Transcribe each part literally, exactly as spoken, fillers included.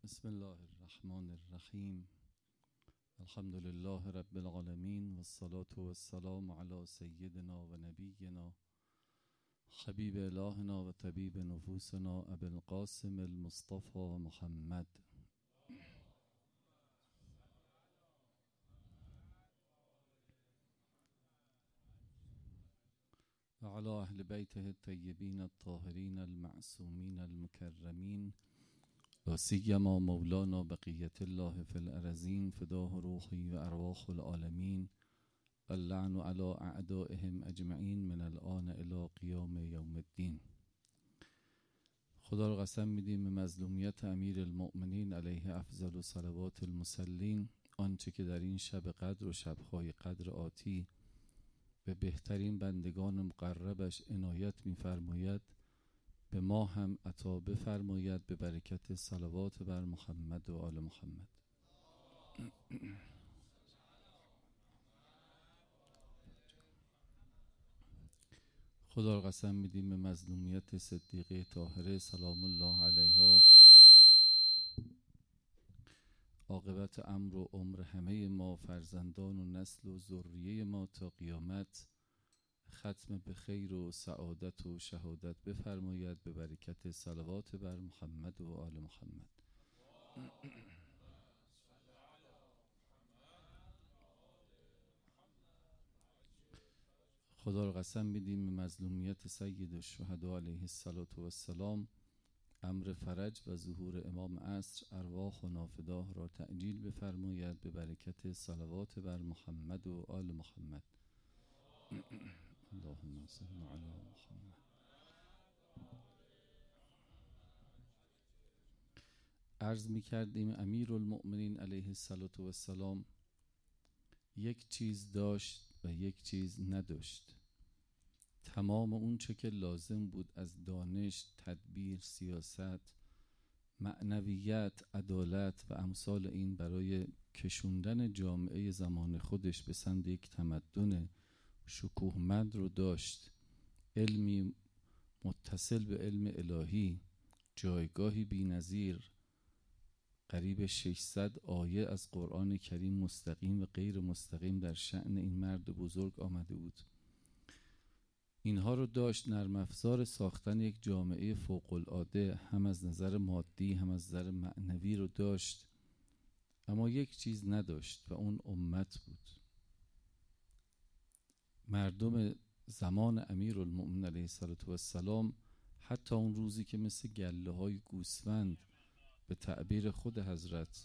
بسم الله الرحمن الرحیم. الحمد لله رب العالمین و الصلاة و السلام علی سیدنا و نبینا حبیب الهنا و طبیب نفوسنا ابی القاسم المصطفى محمد و علی اهل بیته الطیبین الطاهرین المعصومین المکرمین لا سیما مولانا بقیت الله فی الارضین فداه روحی و ارواح العالمین اللعن علی اعدائهم اجمعین من الآن الی قیام یوم الدین. خدا را قسم میدیم به مظلومیت امیر المؤمنین علیه افضل و صلوات المصلین، آنچه که در این شب قدر و شبهای قدر آتی به بهترین بندگان مقربش عنایت می‌فرماید به ما هم عطا بفرماید به برکت صلوات بر محمد و آل محمد. خدا را قسم میدیم به مظلومیت صدیقه طاهره سلام الله علیها، عاقبت امر و عمر همه ما، فرزندان و نسل و ذریه ما تا قیامت ختم به خیر و سعادت و شهادت بفرماید به برکت صلوات بر محمد و آل محمد. خدا را قسم میدیم به مظلومیت سید الشهدا علیه السلام، امر فرج و ظهور امام عصر، ارواح و نافداه را تعجیل بفرماید به برکت صلوات بر محمد و آل محمد. اللهم صل علی محمد. عرض می کردیم امیر المؤمنین علیه السلام یک چیز داشت و یک چیز نداشت. تمام اون چه که لازم بود از دانش، تدبیر، سیاست، معنویت، عدالت و امثال این برای کشوندن جامعه زمان خودش به سمت یک تمدن شکوهمند رو داشت. علمی متصل به علم الهی، جایگاهی بی‌نظیر، قریب ششصد آیه از قرآن کریم مستقیم و غیر مستقیم در شأن این مرد بزرگ آمده بود. اینها رو داشت. نرم افزار ساختن یک جامعه فوق العاده هم از نظر مادی هم از نظر معنوی رو داشت، اما یک چیز نداشت و اون امت بود. مردم زمان امیر المؤمنین علیه السلام حتی اون روزی که مثل گله های گوسفند به تعبیر خود حضرت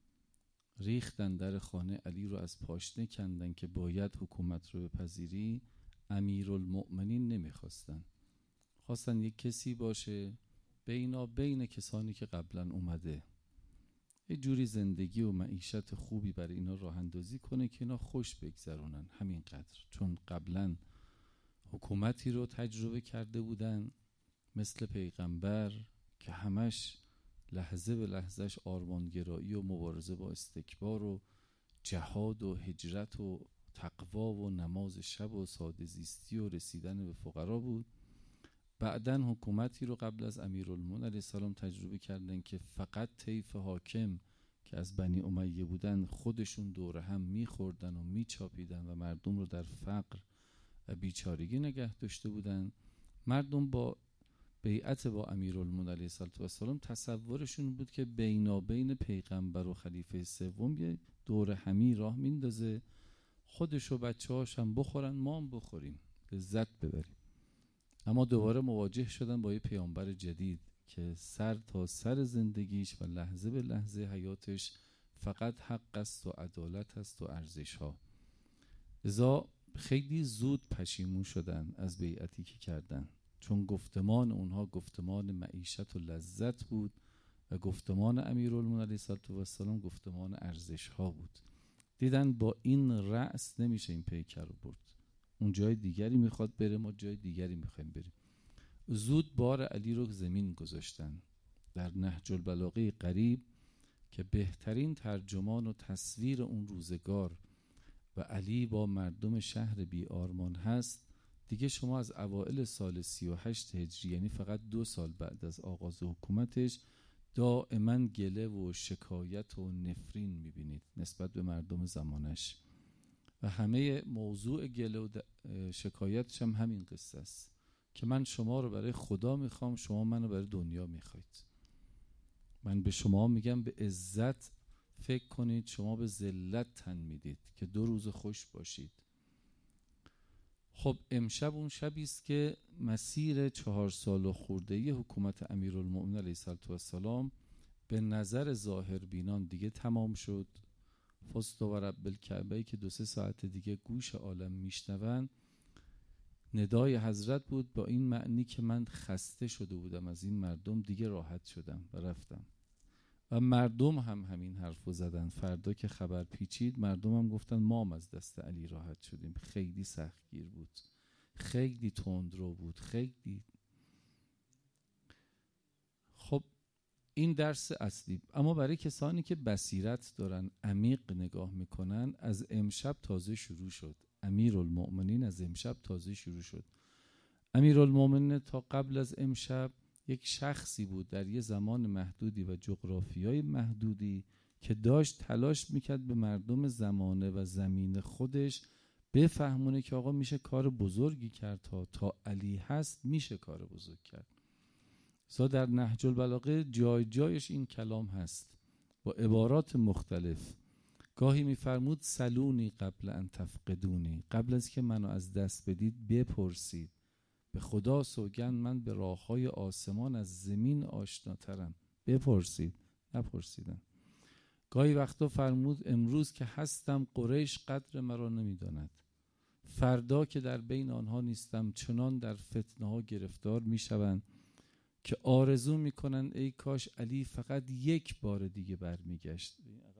ریختن در خانه علی رو از پاشنه کندن که باید حکومت رو بپذیری، امیر المؤمنین نمیخواستن. خواستن یک کسی باشه بینا بین کسانی که قبلا اومده، یه جوری زندگی و معیشت خوبی برای اینا راه اندازی کنه که اینا خوش بگذرونن، همینقدر. چون قبلا حکومتی رو تجربه کرده بودن مثل پیغمبر که همش لحظه به لحظهش آرمانگرایی و مبارزه با استکبار و جهاد و هجرت و تقوا و نماز شب و ساده زیستی و رسیدن به فقرا بود. بعدن حکومتی رو قبل از امیرالمومنین علیه السلام تجربه کردن که فقط طیف حاکم که از بنی امیه بودن خودشون دور هم میخوردن و میچاپیدن و مردم رو در فقر و بیچارگی نگه داشته بودن. مردم با بیعت با امیرالمومنین علیه السلام تصورشون بود که بینابین پیغمبر و خلیفه سوم یه دور همی راه میندازه، خودش و بچه هاش هم بخورن ما هم بخوریم، لذت ببریم. اما دوباره مواجه شدن با یه پیامبر جدید که سر تا سر زندگیش و لحظه به لحظه حیاتش فقط حق است و عدالت است و ارزش ها. لذا خیلی زود پشیمون شدن از بیعتی که کردن، چون گفتمان اونها گفتمان معیشت و لذت بود و گفتمان امیرالمومنین علیه السلام گفتمان ارزش ها بود. دیدن با این رأس نمیشه این پیکر رو برد، اون جای دیگری میخواد بره، ما جای دیگری میخوایم بریم. زود بار علی رو زمین گذاشتن. در نهج البلاغه قریب که بهترین ترجمان و تصویر اون روزگار و علی با مردم شهر بی آرمان هست، دیگه شما از اوائل سال سی و هشت هجری، یعنی فقط دو سال بعد از آغاز حکومتش، دائما گله و شکایت و نفرین میبینید نسبت به مردم زمانش و همه موضوع گله و شکایتش هم همین قصه است که من شما رو برای خدا میخوام، شما منو برای دنیا میخواید. من به شما میگم به عزت فکر کنید، شما به ذلت تن میدید که دو روز خوش باشید. خب امشب اون شبی است که مسیر چهار سال و خورده‌ای حکومت امیرالمومنین علیه السلام به نظر ظاهر بینان دیگه تمام شد. فست و رب الکعبه که دو سه ساعت دیگه گوش عالم میشنون ندای حضرت بود، با این معنی که من خسته شده بودم از این مردم، دیگه راحت شدم و رفتم. و مردم هم همین حرفو زدن. فردا که خبر پیچید مردم هم گفتن ما هم از دست علی راحت شدیم. خیلی سختگیر بود، خیلی تندرو بود، خیلی. خب این درس اصلی. اما برای کسانی که بصیرت دارن، عمیق نگاه میکنن، از امشب تازه شروع شد. امیرالمؤمنین از امشب تازه شروع شد. امیرالمؤمنین تا قبل از امشب یک شخصی بود در یه زمان محدودی و جغرافیای محدودی که داشت تلاش میکرد به مردم زمانه و زمین خودش بفهمونه که آقا میشه کار بزرگی کرد، تا تا علی هست میشه کار بزرگ کرد. زا در نهج البلاغه جای جایش این کلام هست با عبارات مختلف. گاهی میفرمود سلونی قبل ان تفقدونی، قبل از که منو از دست بدید بپرسید. به خدا سوگند من به راههای آسمان از زمین آشناترم، بپرسید. نپرسیدن. گاهی وقتا فرمود امروز که هستم قریش قدر مرا نمیداند، فردا که در بین آنها نیستم چنان در فتنه ها گرفتار میشوند که آرزو میکنن ای کاش علی فقط یک بار دیگه برمیگشت.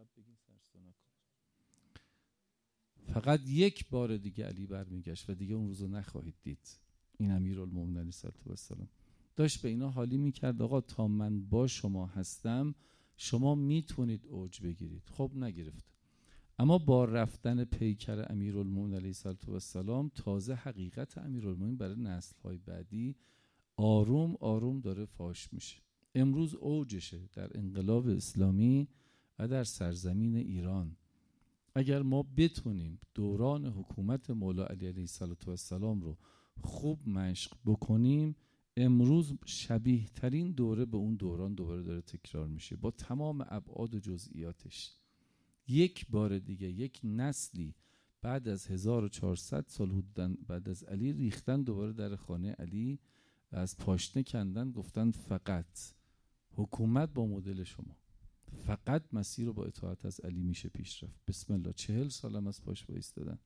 فقط یک بار دیگه علی برمیگشت و دیگه اون روزو نخواهید دید. این امیرالمومنین علیه السلام داشت به اینا حالی میکرد آقا تا من با شما هستم شما میتونید اوج بگیرید. خب نگرفت. اما با رفتن پیکر امیرالمومنین علیه السلام تازه حقیقت امیرالمومنین برای نسل‌های بعدی آروم آروم داره فاش میشه. امروز اوجشه در انقلاب اسلامی و در سرزمین ایران. اگر ما بتونیم دوران حکومت مولا علی علیه السلام رو خوب مشق بکنیم، امروز شبیه ترین دوره به اون دوران دوباره داره تکرار میشه با تمام ابعاد و جزئیاتش. یک بار دیگه یک نسلی بعد از هزار و چهارصد سال حدوداً بعد از علی ریختن دوباره در خانه علی و از پاشنه کندن، گفتن فقط حکومت با مدل شما، فقط مسیر رو با اطاعت از علی میشه پیش رفت. بسم الله. چهل سالم از پاش بایستادن.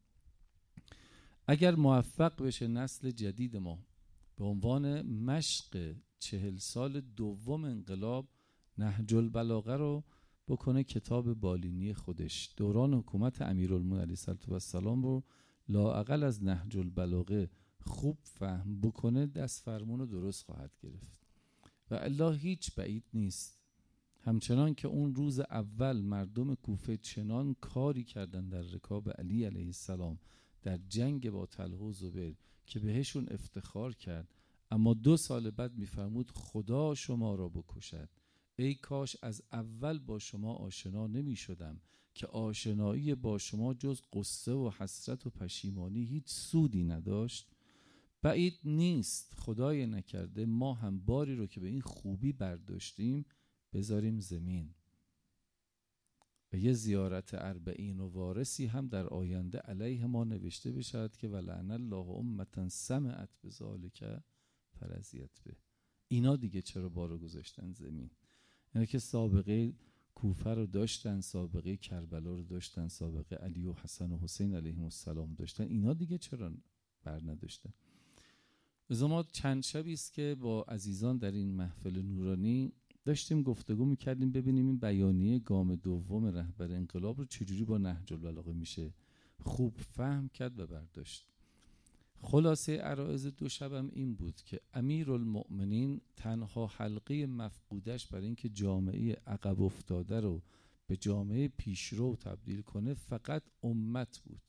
اگر موفق بشه نسل جدید ما به عنوان مشق چهل سال دوم انقلاب نهج البلاغه رو بکنه کتاب بالینی خودش، دوران حکومت امیرالمومنین علیه السلام رو لااقل از نهج البلاغه خوب فهم بکنه، دست فرمون رو درست خواهد گرفت و الا هیچ بعید نیست. همچنان که اون روز اول مردم کوفه چنان کاری کردن در رکاب علی علیه السلام در جنگ با طلحه و زبیر که بهشون افتخار کرد، اما دو سال بعد میفرمود خدا شما را بکشد، ای کاش از اول با شما آشنا نمی شدم که آشنایی با شما جز قصه و حسرت و پشیمانی هیچ سودی نداشت. بعید نیست خدای نکرده ما هم باری رو که به این خوبی برداشتیم بذاریم زمین و یه زیارت اربعین و وارثی هم در آینده علیه ما نوشته بشد که ولعن الله امة سمعت بذالک فرضیت به. اینا دیگه چرا بارو گذاشتن زمین؟ یعنی که سابقه کوفه رو داشتن، سابقه کربلا رو داشتن، سابقه علی و حسن و حسین علیهم السلام داشتن، اینا دیگه چرا بر نداشتن؟ از ما چند شبی است که با عزیزان در این محفل نورانی داشتیم گفتگو میکردیم ببینیم این بیانیه گام دوم رهبر انقلاب رو چجوری با نهج البلاغه میشه خوب فهم کرد و برداشت. خلاصه عرایض دو شبم این بود که امیرالمؤمنین تنها حلقه مفقودش برای اینکه جامعه عقب افتاده رو به جامعه پیشرو تبدیل کنه فقط امت بود.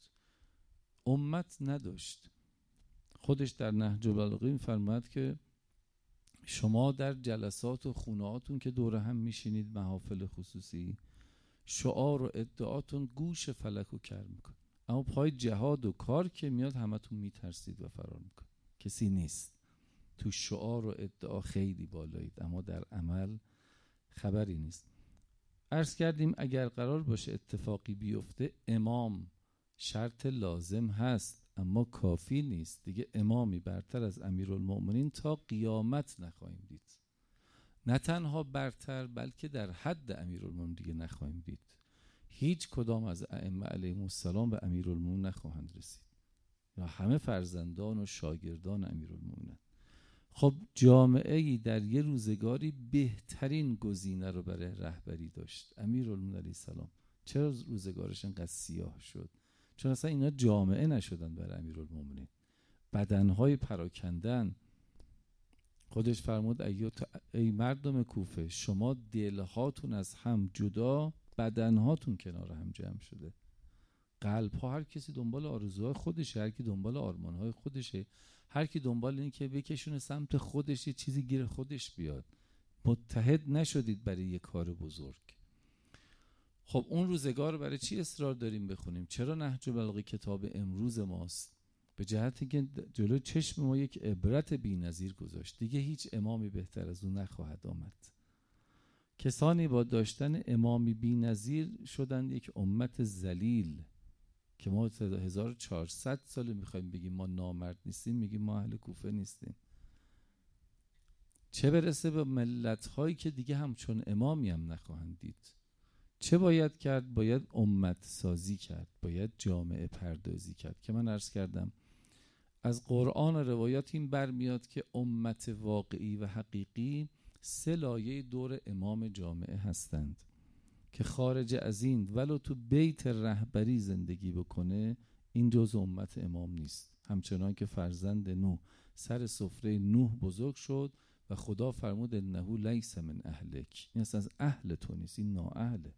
امت نداشت. خودش در نهج البلاغه می‌فرماید که شما در جلسات و خونهاتون که دور هم میشینید، محافل خصوصی، شعار و ادعاتون گوش فلک و کر میکن، اما پای جهاد و کار که میاد همتون میترسید و فرار میکن. کسی نیست. تو شعار و ادعا خیلی بالایید، اما در عمل خبری نیست. عرض کردیم اگر قرار باشه اتفاقی بیفته، امام شرط لازم هست اما کافی نیست. دیگه امامی برتر از امیرالمؤمنین تا قیامت نخواهیم دید. نه تنها برتر، بلکه در حد امیرالمؤمنین دیگه نخواهیم دید. هیچ کدام از ائمه علیهم السلام به امیرالمؤمنین نخواهند رسید، یا همه فرزندان و شاگردان امیرالمؤمنین. خب جامعه‌ای در یه روزگاری بهترین گزینه رو برای رهبری داشت، امیرالمؤمنین علیه السلام. چرا روزگارش انقدر سیاه شد؟ چون اصلا اینا جامعه نشدن برای امیرالمؤمنین، بدنهای پراکندن. خودش فرمود ای مردم کوفه، شما دلهاتون از هم جدا، بدنهاتون کنار هم جمع شده. قلب ها هر کسی دنبال آرزوهای خودشه، هر کی دنبال آرمانهای خودشه، هر کی دنبال اینه که بکشونه سمت خودش، یه چیزی گیر خودش بیاد. متحد نشدید برای یک کار بزرگ. خب اون روزگار برای چی اصرار داریم بخونیم؟ چرا نهج البلاغه کتاب امروز ماست؟ به جهتی که جلو چشم ما یک عبرت بی‌نظیر گذاشت. دیگه هیچ امامی بهتر از اون نخواهد آمد. کسانی با داشتن امامی بی‌نظیر شدند یک امت ذلیل که ما هزار و چهارصد سال میخوایم بگیم ما نامرد نیستیم، میگیم ما اهل کوفه نیستیم. چه برسه به ملت‌هایی که دیگه همچون امامی هم نخواهند دید. چه باید کرد؟ باید امت سازی کرد، باید جامعه پردازی کرد که من عرض کردم از قرآن و روایات این برمیاد که امت واقعی و حقیقی سه لایه دور امام جامعه هستند که خارج از این ولو تو بیت رهبری زندگی بکنه، این جز امت امام نیست. همچنان که فرزند نوح سر سفره نوح بزرگ شد و خدا فرمود انه لیس من اهلک، این اصلا از اهل تو نیست، این نااهله.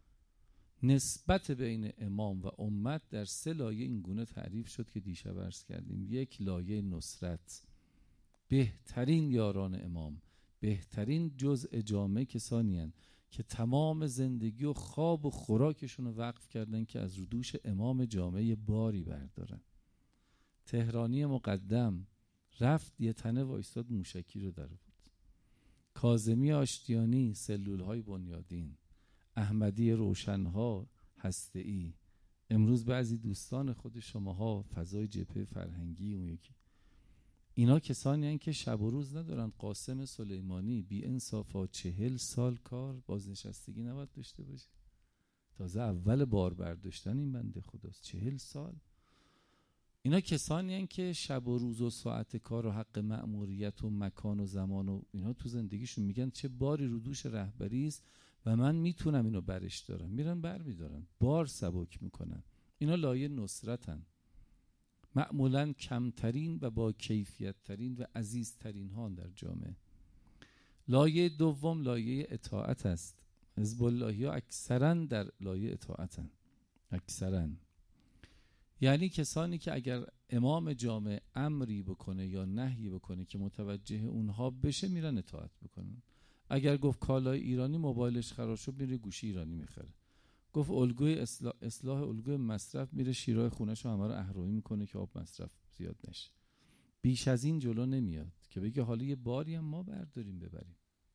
نسبت بین امام و امت در سه لایه این گونه تعریف شد که دیشب عرض کردیم. یک، لایه نصرت، بهترین یاران امام، بهترین جزء جامعه کسانی هستند که تمام زندگی و خواب و خوراکشون رو وقف کردن که از دوش امام جامعه باری بردارن. تهرانی مقدم رفت یه تنه وایستاد موشکی رو در بود. کاظمی آشتیانی سلولهای بنیادین، احمدی روشنها هسته‌ای، امروز بعضی دوستان خود شماها فضای جبهه فرهنگی، اون یکی، اینا کسانی هستند که شب و روز ندارن. قاسم سلیمانی بی انصافا چهل سال کار بازنشستگی نباید داشته باشه، تازه اول بار برداشتن این بنده خداست. چهل سال. اینا کسانی هستند که شب و روز و ساعت کار و حق مأموریت و مکان و زمان و اینا تو زندگیشون میگن چه باری رو دوش رهبری است و من میتونم اینو برش دارم، میرن بر میدارن، بار سبک میکنن. اینا لایه نصرتن، معمولاً کمترین و با کیفیت ترین و عزیزترین ها در جامعه. لایه دوم لایه اطاعت است. حزب اللهی ها اکثراً در لایه اطاعتن، اکثراً. یعنی کسانی که اگر امام جامعه امری بکنه یا نهی بکنه که متوجه اونها بشه، میرن اطاعت بکنن. اگر گفت کالای ایرانی موبایلش خراب شد، میره گوشی ایرانی میخره. گفت الگوی اصلاح, اصلاح الگوی مصرف، میره شیرای خونش رو همه رو اهرمی میکنه که آب مصرف زیاد نشه. بیش از این جلو نمیاد که بگه حالا یه باری هم ما برداریم ببریم.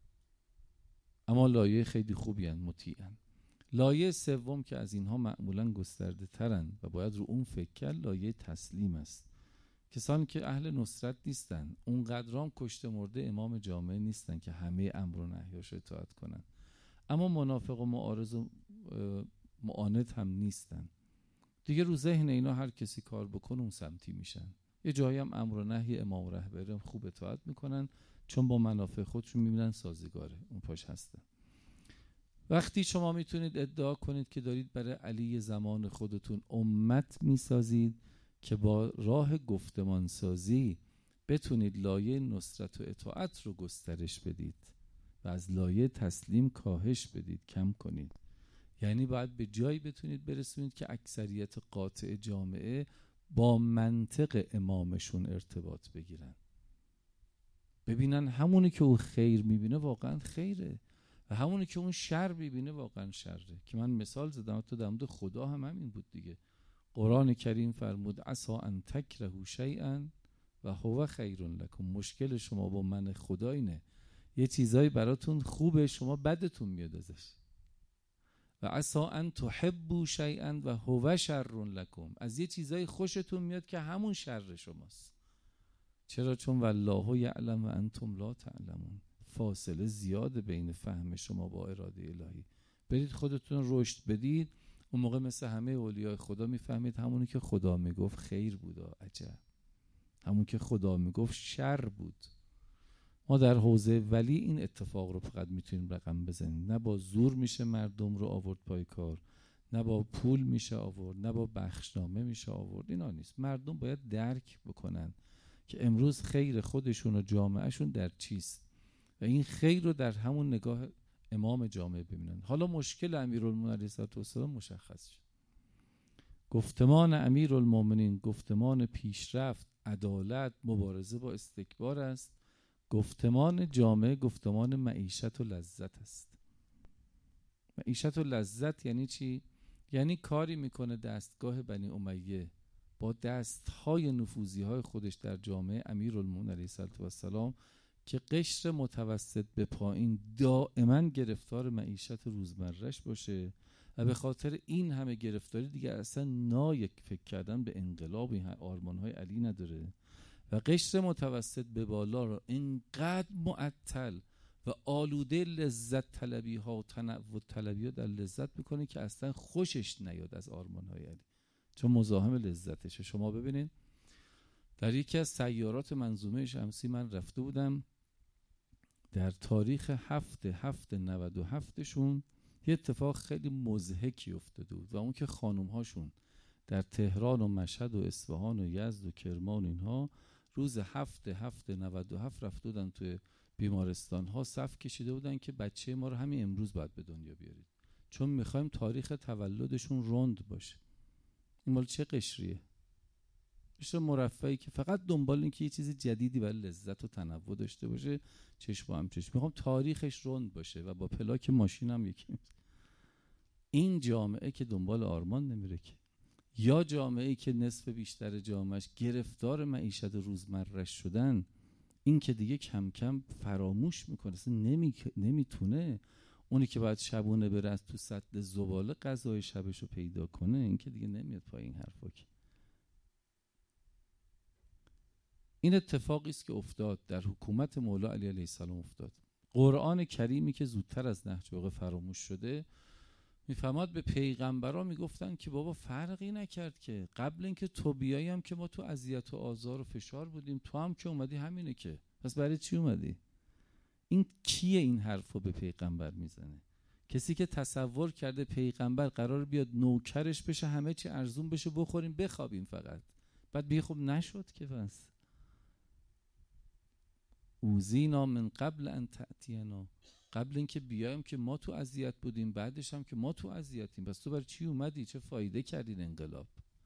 اما لایه خیلی خوبی هن، مطیعن. لایه سوم که از اینها معمولا گسترده ترن و باید رو اون فکر کرد، لایه تسلیم است. کسانی که اهل نصرت نیستن، اون قدران کشته مرده امام جامعه نیستن که همه امر و نهیاش اطاعت کنن، اما منافق و معارض و معاند هم نیستن. دیگه رو ذهن اینا هر کسی کار بکنه اون سمتی میشن. یه جایی هم امر و نهی امام و رهبری خوب اطاعت میکنن چون با منافع خودشون میبینن سازگاره، اون پاش هستن. وقتی شما میتونید ادعا کنید که دارید برای علی زمان خودتون امت میسازید که با راه گفتمان سازی بتونید لایه نصرت و اطاعت رو گسترش بدید و از لایه تسلیم کاهش بدید، کم کنید. یعنی باید به جایی بتونید برسونید که اکثریت قاطع جامعه با منطق امامشون ارتباط بگیرن. ببینن همونی که او خیر میبینه واقعا خیره و همونی که اون شر میبینه واقعا شره. که من مثال زدم تو در مورد خدا هم همین بود دیگه. قرآن کریم فرمود عسا ان تکرهوا شیئا و هو خیر لکم. مشکل شما با من خدا اینه یه چیزایی براتون خوبه شما بدتون میاد ازش. و عسا ان تحبوا شیئا و هو شر لکم. از یه چیزایی خوشتون میاد که همون شر شماست. چرا؟ چون والله یعلم و انتم لا تعلمون. فاصله زیاده بین فهم شما با اراده الهی. برید خودتون رشد بدید، اون موقع مثل همه اولیاء خدا میفهمید همونی که خدا میگفت خیر بود. عجب، همون که خدا میگفت شر بود. ما در حوزه ولی این اتفاق رو فقط میتونیم رقم بزنیم. نه با زور میشه مردم رو آورد پای کار، نه با پول میشه آورد، نه با بخشنامه میشه آورد. اینا نیست. مردم باید درک بکنن که امروز خیر خودشون و جامعهشون در چیست و این خیر رو در همون نگاه امام جامعه ببینن. حالا مشکل امیرالمومنین علیه السلام مشخص شد. گفتمان امیرالمومنین گفتمان پیشرفت، عدالت، مبارزه با استکبار است. گفتمان جامعه گفتمان معیشت و لذت است. معیشت و لذت یعنی چی؟ یعنی کاری میکنه دستگاه بنی امیه با دستهای نفوذی های خودش در جامعه امیرالمومنین علیه السلام که قشر متوسط به پایین دائما گرفتار معیشت روزمرهش باشه و به خاطر این همه گرفتاری دیگه اصلا نایک فکر کردن به انقلاب این آرمانهای علی نداره و قشر متوسط به بالا رو اینقدر معطل و آلوده لذت طلبی ها و تنوع طلبی ها در لذت میکنه که اصلا خوشش نیاد از آرمانهای علی، چون مزاحم لذتشه. شما ببینید در یکی از سیارات منظومه شمسی من رفته بودم، در تاریخ هفت هفت نود و هفتشون یه اتفاق خیلی مضحکی افتاده بود و اون که خانوم هاشون در تهران و مشهد و اصفهان و یزد و کرمان اینها روز هفت هفت نود و هفت رفته بودن توی بیمارستان ها صف کشیده بودن که بچه ما رو همین امروز باید به دنیا بیارید چون میخوایم تاریخ تولدشون روند باشه. این مال چه قشریه؟ قشر مرفعی که فقط دنبال این که یه چیز جدیدی برای لذت و تنوع داشته باشه، چشم با هم چشم. میخوام تاریخش روند باشه و با پلاک ماشین هم یکی. این جامعه که دنبال آرمان نمیره که، یا جامعه‌ای که نصف بیشتر جامعهش گرفتار معیشت روزمره‌اش شدن، این که دیگه کم کم فراموش میکنه، اصلا نمی... نمیتونه. اونی که باید شبونه بره از تو سطل زباله غذای شبشو پیدا کنه، این که دیگه نمیاد پای این حرفا. که این اتفاقی است که افتاد در حکومت مولا علی علیه السلام افتاد. قرآن کریمی که زودتر از نهج البلاغه فراموش شده میفهمد به پیغمبرا میگفتن که بابا فرقی نکرد که قبل اینکه تو بیایی هم که ما تو اذیت و آزار و فشار بودیم، تو هم که اومدی همینه که، پس برای چی اومدی؟ این کیه این حرفو به پیغمبر میزنه؟ کسی که تصور کرده پیغمبر قرار بیاد نوکرش بشه، همه چی ارزون بشه، بخوریم بخوابیم فقط، بعد بگه خب نشد که. بس اوذینا من قبل ان تأتینا، قبل اینکه بیایم که ما تو اذیت بودیم، بعدش هم که ما تو اذیتیم، پس تو برای چی اومدی؟ چه فایده کردین انقلاب؟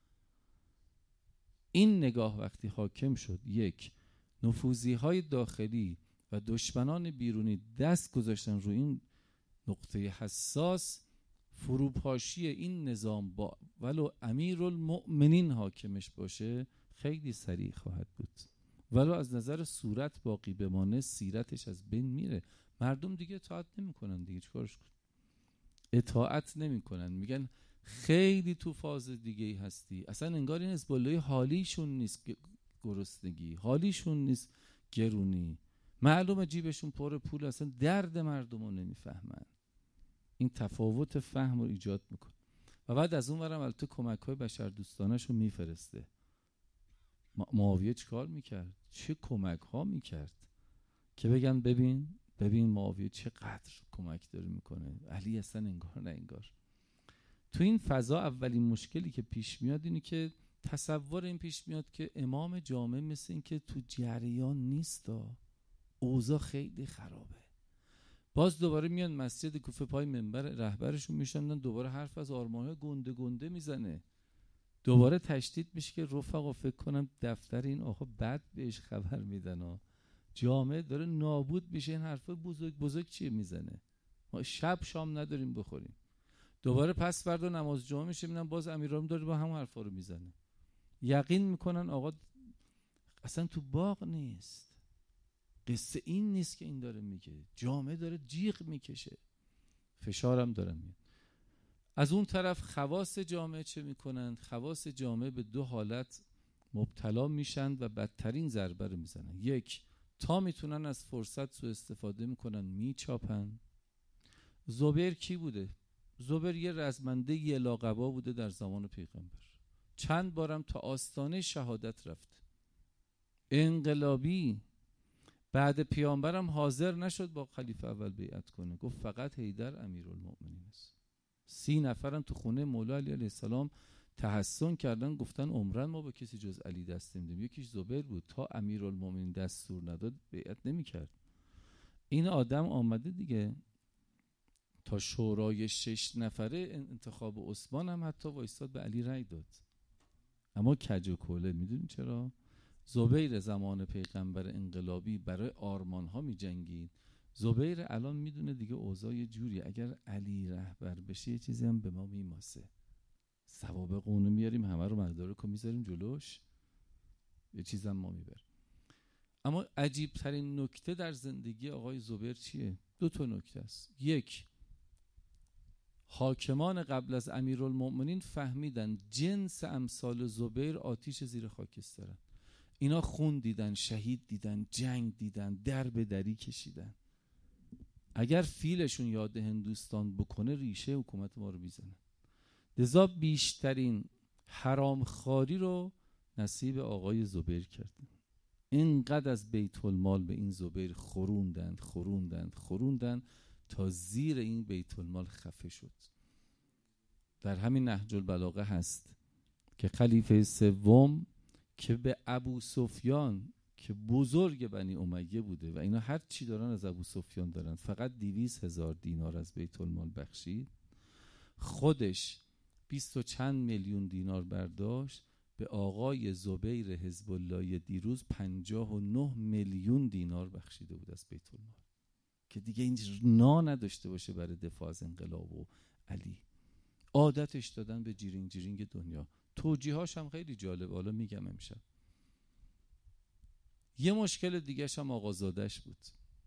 این نگاه وقتی حاکم شد، یک، نفوذی های داخلی و دشمنان بیرونی دست گذاشتن روی این نقطه حساس، فروپاشی این نظام با ولو امیرالمؤمنین حاکمش باشه خیلی سریع خواهد بود. ولو از نظر صورت باقی بمانه، سیرتش از بین میره. مردم دیگه اطاعت نمی کنن دیگه، چیکارش کنن؟ اطاعت نمی کنن، میگن خیلی تو فاز دیگه ای هستی. اصلا انگار این حزب الله حالیشون نیست گرسنگی، حالیشون نیست گرونی، معلومه جیبشون پر پول، اصلا درد مردم رو نمیفهمن. این تفاوت فهم رو ایجاد میکنه و بعد از اون ورم البته کمک های بشردوستانش رو میفرسته. معاویه چیکار میکرد؟ چه کمک ها میکرد که بگن ببین ببین معاویه چقدر کمک داره میکنه، علی اصلا انگار نه انگار. تو این فضا اولین مشکلی که پیش میاد اینه که تصور این پیش میاد که امام جامع مثل این که تو جریان نیست، اوضاع خیلی خرابه. باز دوباره میان مسجد کوفه پای منبر رهبرشون میشنن، دوباره حرف از آرمان‌های گنده گنده میزنه، دوباره تشدید میشه که رفقا فکر کنم دفتر این آقا بد بهش خبر میدن ها. جامعه داره نابود میشه. این حرفا بزرگ بزرگ چیه میزنه؟ ما شب شام نداریم بخوریم. دوباره پس فردا نماز جمعه میشه، میبینن باز امیرالمومنین داره با همون حرفا رو میزنه. یقین میکنن آقا اصلا تو باغ نیست. قصه این نیست که این داره میگه. جامعه داره جیغ میکشه، فشارم داره میاد. از اون طرف خواص جامعه چه میکنن؟ خواص جامعه به دو حالت مبتلا میشن و بدترین ضربه رو میزنن. یک، تا میتونن از فرصت سوء استفاده میکنن، میچاپن. زبیر کی بوده؟ زبیر یه رزمنده یه لاقبا بوده در زمان پیغمبر. چند بارم تا آستانه شهادت رفته. انقلابی. بعد پیامبرم حاضر نشد با خلیفه اول بیعت کنه، گفت فقط حیدر امیرالمؤمنین است. سی نفرم تو خونه مولا علی علیه السلام تحسن کردن، گفتن عمرن ما با کسی جز علی دست نمیدیم. یکیش زبیر بود، تا امیرالمؤمنین دستور نداد بیعت نمیکرد. این آدم آمده دیگه تا شورای شش نفره انتخاب عثمان هم حتی وایستاد به علی رأی داد، اما کج و کوله. میدونین چرا؟ زبیر زمان پیغمبر انقلابی برای آرمان ها می جنگید. زبیر الان میدونه دیگه اوضاع یه جوری، اگر علی رهبر بشه یه چیزی هم به ما میماسه. سوابق اونو میاریم، همه رو مدارک رو میذاریم جلوش، یه چیز هم ما میبریم. اما عجیب ترین نکته در زندگی آقای زبیر چیه؟ دو تا نکته است. یک، حاکمان قبل از امیرالمؤمنین فهمیدن جنس امثال زبیر آتیش زیر خاکسترن. اینا خون دیدن، شهید دیدن، جنگ دیدن، در به دری کشیدن. اگر فیلشون یاد هندوستان بکنه ریشه حکومت ما رو میزنه. لذا بیشترین حرام خاری رو نصیب آقای زبیر کردن. اینقدر از بیت المال به این زبیر خوروندند خوروندند خوروندند تا زیر این بیت المال خفه شد. در همین نهج البلاغه هست که خلیفه سوم که به ابو سفیان که بزرگ بنی امیه بوده و اینا هر چی دارن از ابو سفیان دارن، فقط دویست هزار دینار از بیت المال بخشید، خودش بیست و چند میلیون دینار برداشت، به آقای زبیر حزب الله دیروز پنجاه و نه میلیون دینار بخشیده بود از بیت المال که دیگه این نا نداشته باشه برای دفاع از انقلاب و علی. عادتش دادن به جیرینگ جیرینگ دنیا. توجیهاش هم خیلی جالب، حالا میگم امشب. یه مشکل دیگه هم آقازادش بود.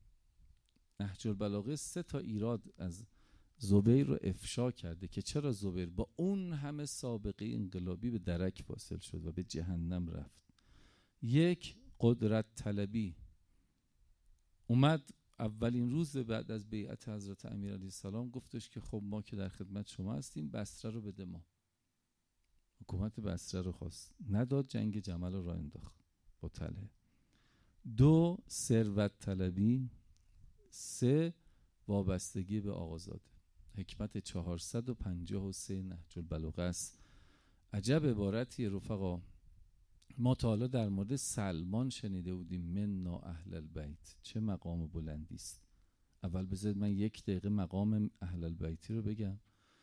نهج البلاغه سه تا ایراد از زبیر رو افشا کرده که چرا زبیر با اون همه سابقه انقلابی به درک واصل شد و به جهنم رفت. یک، قدرت طلبی. اومد اولین روز بعد از بیعت حضرت امیر علیه السلام گفتش که خب ما که در خدمت شما هستیم، بصره رو بده ما. حکومت بصره رو خواست، نداد، جنگ جمل رو راه انداخت با طلحه. دو، ثروت طلبی. سه، وابستگی به آقازاده. حکمت چهارصد و پنجاه و سه نهج البلاغه است. عجب عبارتی رفقا. ما تا حالا در مورد سلمان شنیده بودیم منا اهل البیت، چه مقام بلندی است. اول بذارید من یک دقیقه مقام اهل البیتی رو بگم.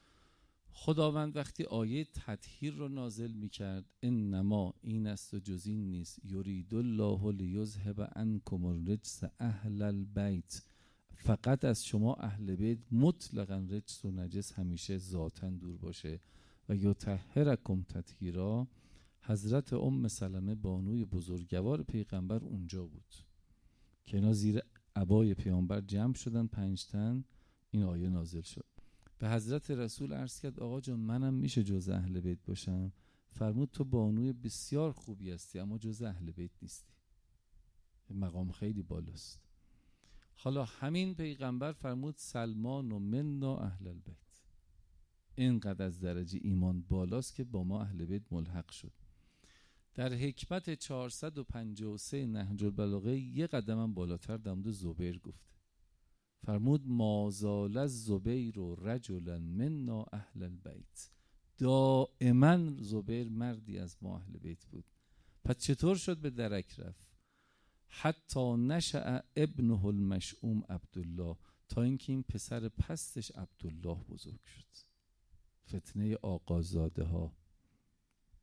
خداوند وقتی آیه تطهیر رو نازل میکرد، انما این است و جز این نیست، یرید الله لیذهب عنکم الرجس اهل البیت، فقط از شما اهل بیت مطلقاً رجس و نجس همیشه ذاتاً دور باشه و یطهرکم تطهیرا. حضرت ام سلمه بانوی بزرگوار پیغمبر اونجا بود که اینا زیر عبای پیغمبر جمع شدن، پنج تن. این آیه نازل شد. به حضرت رسول عرض کرد آقا جان منم میشه جز اهل بیت باشم؟ فرمود تو بانوی بسیار خوبی هستی اما جز اهل بیت نیستی. مقام خیلی بالاست. حالا همین پیغمبر فرمود سلمان و منا اهل البیت. اینقدر از درجه ایمان بالاست که با ما اهل بیت ملحق شد. در حکمت چهارصد و پنجاه و سه نهج البلاغه یه قدم هم بالاتر در مورد زبیر گفته. فرمود مازال الزبیر رجلا منا اهل البیت. دائما زبیر مردی از ما اهل بیت بود. پس چطور شد به درک رفت؟ حتی نشأ ابنه المشؤوم عبدالله، تا اینکه این پسر پستش عبدالله بزرگ شد. فتنه آقازاده ها.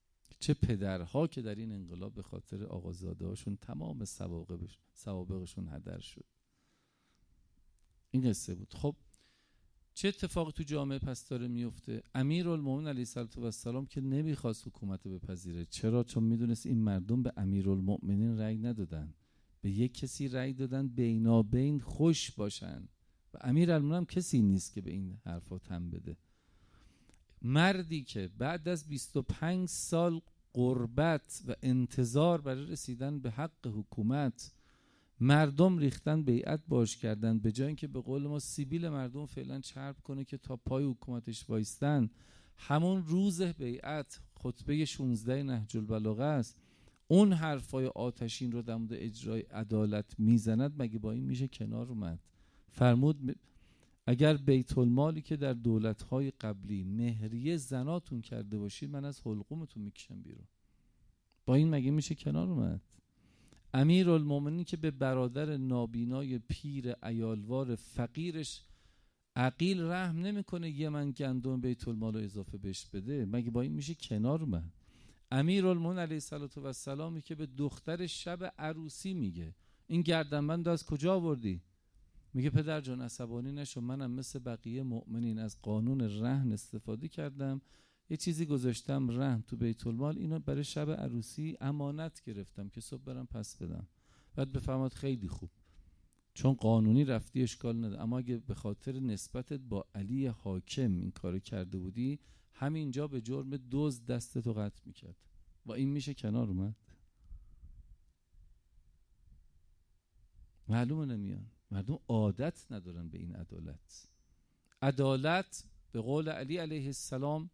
چه پدرها که در این انقلاب به خاطر آقازاده هاشون تمام سوابقشون هدر شد. این قصه بود. خب چه اتفاقی تو جامعه پس داره میفته؟ امیرالمومنین علیه السلام که نمیخواست حکومت رو بپذیره. چرا؟ چون میدونست این مردم به امیرالمومنین رأی ندادن، به یک کسی رأی دادن بینابین خوش باشن و امیرالمومنین هم کسی نیست که به این حرفا تن بده. مردی که بعد از بیست و پنج سال غربت و انتظار برای رسیدن به حق حکومت، مردم ریختن بیعت باش کردن، به جای اینکه به قول ما سیبیل مردم فعلا چرب کنه که تا پای حکومتش وایستن، همون روز بیعت خطبه شانزده نهج البلاغه است، اون حرفای آتشین رو در مورد اجرای عدالت میزند. مگه با این میشه کنار اومد؟ فرمود اگر بیت المالی که در دولت‌های قبلی مهریه زناتون کرده باشید، من از حلقومتون میکشم بیرون. با این مگه میشه کنار اومد؟ امیرالمومنین که به برادر نابینای پیر عیالوار فقیرش عقیل رحم نمیکنه یه من گندم بیت المال رو اضافه بهش بده، مگه با این میشه کنار اومد؟ امیرالمومنین علیه السلامی که به دختر شب عروسی میگه این گردنبند از کجا آوردی؟ میگه پدر جان عصبانی نشو، منم مثل بقیه مؤمنین از قانون رهن استفاده کردم، یه چیزی گذاشتم رهن تو بیت المال، اینو برای شب عروسی امانت گرفتم که صبح برم پس بدم. بعد بفهمد خیلی خوب، چون قانونی رفتی اشکال نداره، اما اگه به خاطر نسبتت با علی حاکم این کارو کرده بودی، همینجا به جرم دزد دستتو قطع میکرد. و این میشه کنار اومد؟ معلومه نمیان. مردم عادت ندارن به این عدالت. عدالت به قول علی علیه السلام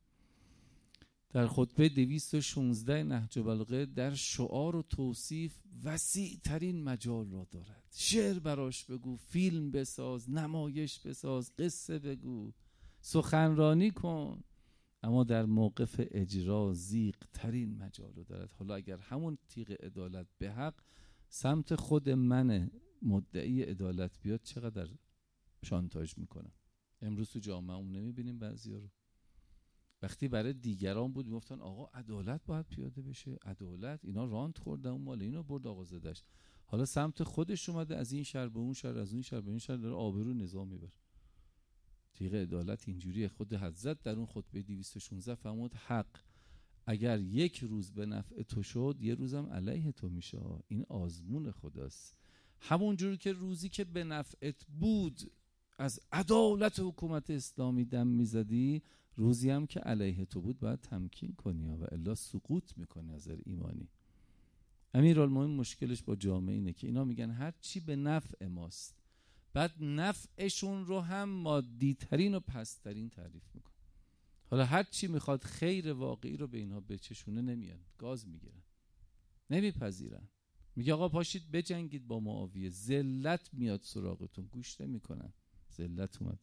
در خطبه دویست و شانزده نهج البلاغه در شعار و توصیف وسیع ترین مجال را دارد. شعر براش بگو، فیلم بساز، نمایش بساز، قصه بگو، سخنرانی کن، اما در موقف اجرا ضیق ترین مجال را دارد. حالا اگر همون تیغ عدالت به حق سمت خود من مدعی عدالت بیاد، چقدر شانتاژ میکنم. امروز تو جامعه اون نمیبینیم بعضی ها رو. وقتی برای دیگران بود میگفتن آقا عدالت باید پیاده بشه، عدالت، اینا رانت خوردن، اون مال اینو برد آقا زدش. حالا سمت خودش اومده، از این شهر به اون شهر، از اون شهر به این شهر، داره آبرو نظام میبره. تیغ عدالت اینجوریه. خود حضرت در اون خطبه دویست و شانزده فرمود حق اگر یک روز به نفع تو شد، یه روزم علیه تو میشه. این آزمون خداست. همون جور که روزی که به نفعت بود از عدالت حکومت اسلامی دم میزدی، روزی هم که علیه تو بود باید تمکین کنی و الا سقوط میکنی از نظر ایمانی. امیرالمومنین مشکلش با جامعه اینه که اینا میگن هر چی به نفع ماست، بعد نفعشون رو هم مادی ترین و پسترین تعریف میکن. حالا هر چی میخواد خیر واقعی رو به اینها بچشونه نمیان، گاز میگیرن، نمیپذیرن. میگه آقا پاشید بجنگید با معاویه، ذلت میاد سراغتون، گوش نمیکنن. ذلت اومد.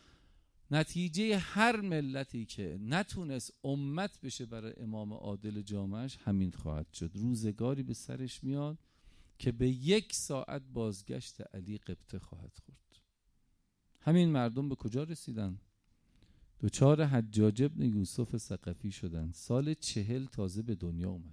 نتیجه هر ملتی که نتونست امت بشه برای امام عادل جامعش همین خواهد شد. روزگاری به سرش میاد که به یک ساعت بازگشت علی قبطه خواهد خورد. همین مردم به کجا رسیدن؟ دوچار حجاج ابن یوسف ثقفی شدن. سال چهل تازه به دنیا اومد.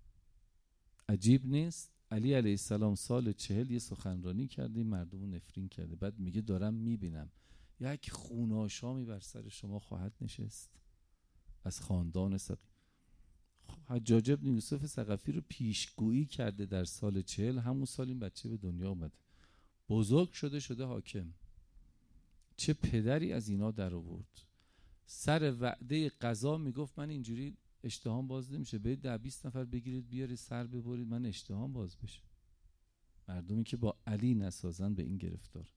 عجیب نیست؟ علی علیه السلام سال چهل یه سخنرانی کرده، مردم رو نفرین کرده. بعد میگه دارم میبینم یک خوناشامی بر سر شما خواهد نشست از خاندان ثقفی. حجاج ابن یوسف ثقفی رو پیشگویی کرده در سال چهل. همون سال این بچه به دنیا اومده، بزرگ شده شده حاکم. چه پدری از اینا در آورد. سر وعده قضا میگفت من اینجوری اشتهام باز نمیشه، برید ده بیست نفر بگیرید بیارید سر ببرید من اشتهام باز بشه. مردمی که با علی نسازن به این گرفتار.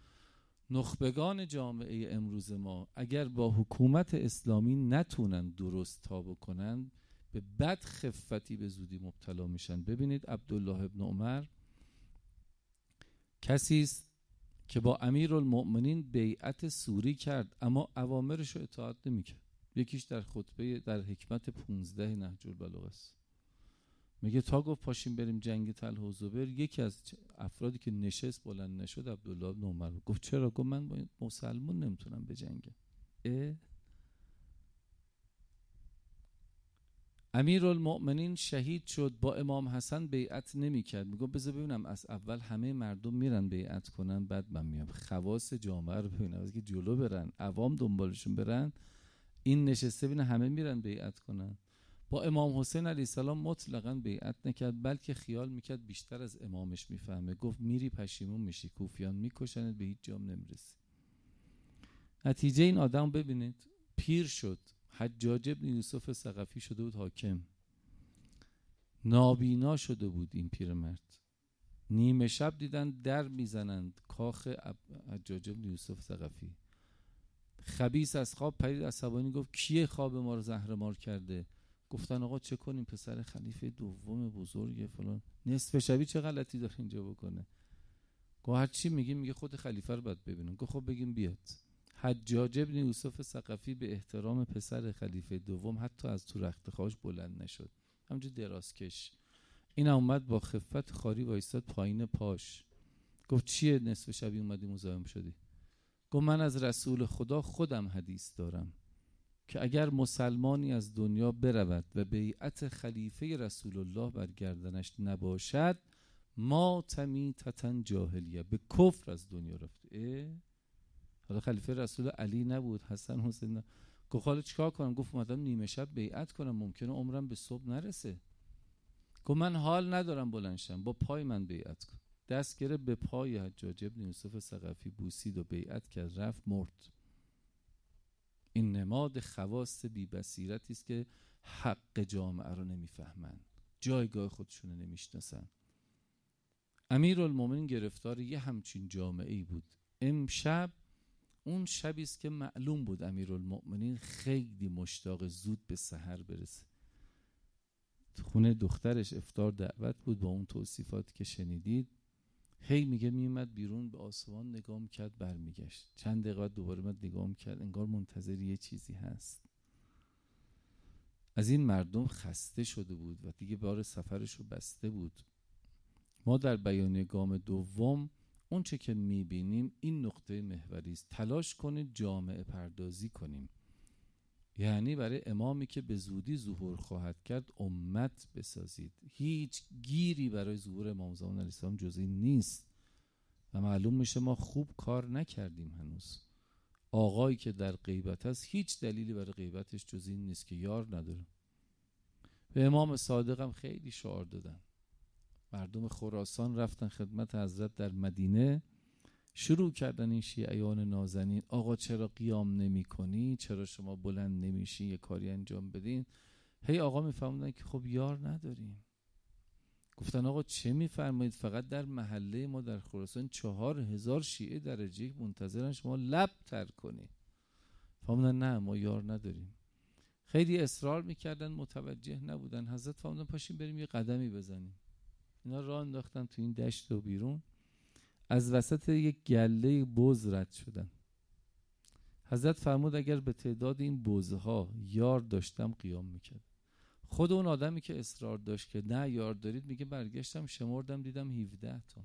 نخبگان جامعه امروز ما اگر با حکومت اسلامی نتونن درست تا بکنن، به بد خفتی به زودی مبتلا میشن. ببینید عبدالله ابن عمر کسی است که با امیرالمؤمنین بیعت سوری کرد، اما اوامرش رو اطاعت نمیکرد. یکیش در خطبه در حکمت پونزده نهج البلاغه است. میگه تا گفت پاشیم بریم جنگ تل و زبر، یکی از افرادی که نشست بلند نشد عبدالله بن عمر گفت چرا؟ گفت من با مسلمون نمیتونم بجنگم. اه؟ امیرالمؤمنین شهید شد، با امام حسن بیعت نمی‌کرد. میگه بذار ببینم از اول همه مردم میرن بیعت کنن بعد من میام. خواص جامعه رو ببینم، از که جلو برن عوام دنبالشون برن، این نشسته ببینه همه میرن بیعت کنن. با امام حسین علیه السلام مطلقاً بیعت نکرد، بلکه خیال میکرد بیشتر از امامش میفهمه. گفت میری پشیمون میشی، کوفیان میکشنت، به هیچ جام نمیرسی. نتیجه این آدم ببینید، پیر شد، حجاج ابن یوسف ثقفی شده بود حاکم، نابینا شده بود این پیرمرد. نیمه شب دیدن در میزنند کاخ حجاج ابن یوسف ثقفی. خبیث از خواب پرید، عصبانی گفت کیه خواب ما رو زهرمار کرده؟ گفتن آقا چه کنیم، پسر خلیفه دوم بزرگ فلان، نصف شبی چه غلطی داره اینجا بکنه؟ گفت هر چی میگیم میگه خود خلیفه رو باید ببینم. گفت خب بگیم بیاد. حجاج ابن یوسف ثقفی به احترام پسر خلیفه دوم حتی از تو رخت خوابش بلند نشد، همونجور دراز کش. این اومد با خفت خاری وایستاد پایین پاش. گفت چیه نصف شبی اومدی مزاحم شدی؟ گفت من از رسول خدا خودم حدیث دارم که اگر مسلمانی از دنیا برود و بیعت خلیفه رسول الله بر گردنش نباشد، ما تمیتتن جاهلیه، به کفر از دنیا رفته. حالا خلیفه رسول علی نبود، حسن حسین نبود. گفت حالا چیکار کنم؟ گفت اومدم نیمه شب بیعت کنم، ممکنه عمرم به صبح نرسه. گفت من حال ندارم بلندشم، با پای من بیعت کن. دست گرفت به پای حجاج ابن یوسف ثقفی بوسید و بیعت کرد، رفت مرد. این نماد خواص بی بصیرتی است که حق جامعه رو نمیفهمن، جایگاه خودشون رو نمیشناسن. امیرالمومنین گرفتار یه همچین جامعه‌ای بود. امشب اون شبی است که معلوم بود امیرالمومنین خیلی مشتاق زود به سحر برسه. خونه دخترش افطار دعوت بود با اون توصیفاتی که شنیدید. هی میگه میومد بیرون به آسمان نگاه میکرد برمیگشت، چند دقیقه دوباره من نگاه میکرد، انگار منتظر یه چیزی هست. از این مردم خسته شده بود و دیگه بار سفرش رو بسته بود. ما در بیانیه گام دوم اون چه که میبینیم این نقطه محوری است. تلاش کنید جامعه پردازی کنیم، یعنی برای امامی که به زودی ظهور خواهد کرد امت بسازید. هیچ گیری برای ظهور امام زمان علیه السلام جز این نیست و معلوم میشه ما خوب کار نکردیم هنوز. آقایی که در غیبت است هیچ دلیلی برای غیبتش جز این نیست که یار نداره. به امام صادق هم خیلی شعار دادن. مردم خراسان رفتن خدمت حضرت در مدینه، شروع کردن این شیعیان نازنین، آقا چرا قیام نمی کنی؟ چرا شما بلند نمیشین یه کاری انجام بدین؟ هی آقا میفهمدن که خب یار نداریم. گفتن آقا چه میفرمایید؟ فقط در محله ما در خراسان چهار هزار شیعه درجه یک منتظرن شما لب تر کنی. فهمدن نه ما یار نداریم. خیلی اصرار میکردن، متوجه نبودن. حضرت فهمدن پاشیم بریم یه قدمی بزنیم. اینا راه انداختن تو این دشت و بیرون، از وسط یک گله بز رد شدن. حضرت فرمود اگر به تعداد این بزها یار داشتم قیام میکرد. خود اون آدمی که اصرار داشت که نه یار دارید، میگه برگشتم شمردم دیدم هفده تا.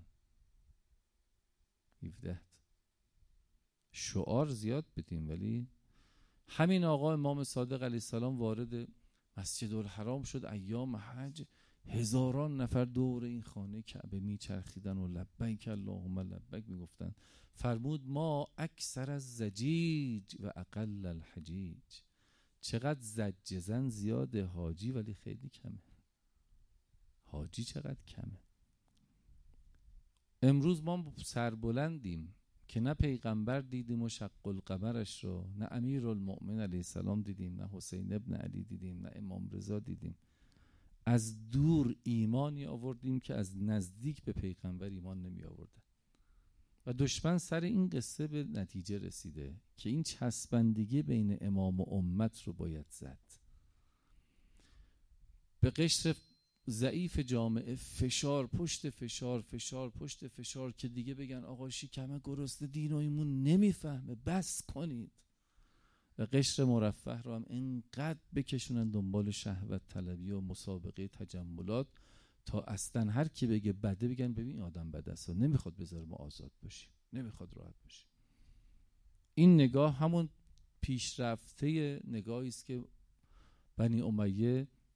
هفده تا. شعار زیاد بدیم، ولی همین آقا امام صادق علیه السلام وارد مسجد الحرام شد ایام حج، هزاران نفر دور این خانه کعبه میچرخیدن و لبیک اللهم لبیک میگفتن. فرمود ما اکثر از زجیج و اقل الحجیج. چقدر زجه زن زیاده، حاجی ولی خیلی کمه. حاجی چقدر کمه. امروز ما سربلندیم که نه پیغمبر دیدیم و شق القمرش رو، نه امیرالمؤمنین علیه السلام دیدیم، نه حسین ابن علی دیدیم، نه امام رضا دیدیم. از دور ایمانی آوردیم که از نزدیک به پیغمبر ایمان نمی آوردن. و دشمن سر این قصه به نتیجه رسیده که این چسبندگی بین امام و امت رو باید زد. به قشر ضعیف جامعه فشار پشت فشار، فشار پشت فشار، که دیگه بگن آقا شکمه گرسنه دین و ایمون نمیفهمه بس کنید. و قشر مرفه رو هم اینقدر بکشونن دنبال شهوت طلبی و مسابقه تجملات تا اصلا هر کی بگه بده بگن ببین آدم بده است، نمیخواد بذاره ما آزاد باشیم، نمیخواد راحت باشیم. این نگاه همون پیشرفته نگاهی است که بنی امیه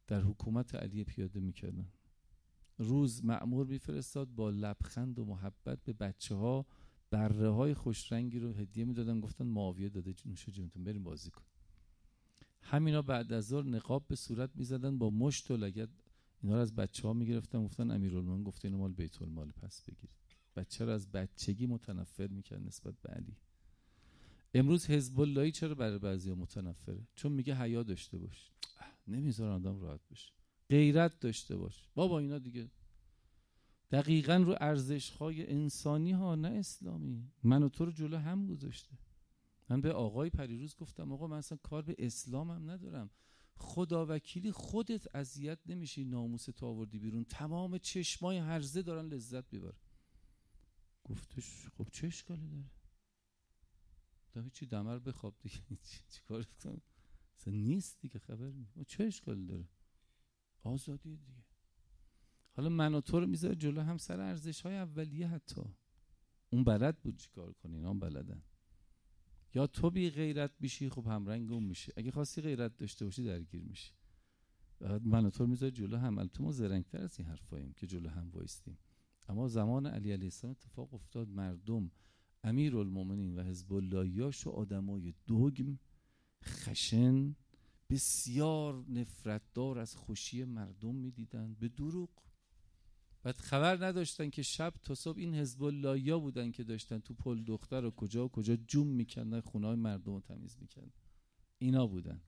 در حکومت علی پیاده میکردن. روز مأمور میفرستاد با لبخند و محبت به بچه ها بره های خوش رنگی رو هدیه میدادن، گفتن معاویه داده نوش جونتون بریم بازی کن. همینا بعد از ظهر نقاب به صورت میزدن با مشت و لگد، اینا رو از بچه ها میگرفتن، گفتن امیرالمومنین گفته اینو مال بیت المال پس بگیرید. بچه رو از بچگی متنفر میکرد نسبت به علی. امروز حزب اللهی چرا برای بعضیا متنفره؟ چون میگه حیا داشته باش، نمیذارن آدم راحت بشه. غیرت داشته باش. بابا اینا دیگه دقیقاً رو ارزش‌های انسانی ها، نه اسلامی. من و تو رو جلو هم گذاشته. من به آقای پریروز گفتم آقا من اصلا کار به اسلامم ندارم، خدا وکیلی خودت اذیت نمیشی ناموس تو آوردی بیرون، تمام چشمای هرزه دارن لذت میبرن. گفتش خب چه اشکالی داره؟ تا هیچی دمر بخواب دیگه چی کار کنم؟ اصلا نیست دیگه، خبر نیست، چه اشکالی داره؟ آزادی دیگه. حالا من و تو رو میذاره جلو هم سر ارزش های اولیه. حتی اون بلد بود چی کار کنی، اینا هم بلدن. یا تو بی غیرت بیشی خب همرنگ اون میشه، اگه خواستی غیرت داشته باشی درگیر میشی. من و تو رو میذاره جلو هم. البته ما زرنگتر از این حرفاییم که جلو هم وایستیم، اما زمان علی علیه السلام اتفاق افتاد. مردم امیرالمومنین و حزب اللهیاش و آدمای دوگم خشن بسیار نفرتدار از خوشی مردم میدیدن به دروغ. بعد خبر نداشتن که شب تا صبح این حزب اللهیا بودن که داشتن تو پل دختر و کجا و کجا جوم میکندن، خونه‌های مردم رو تمیز میکردن. اینا بودن.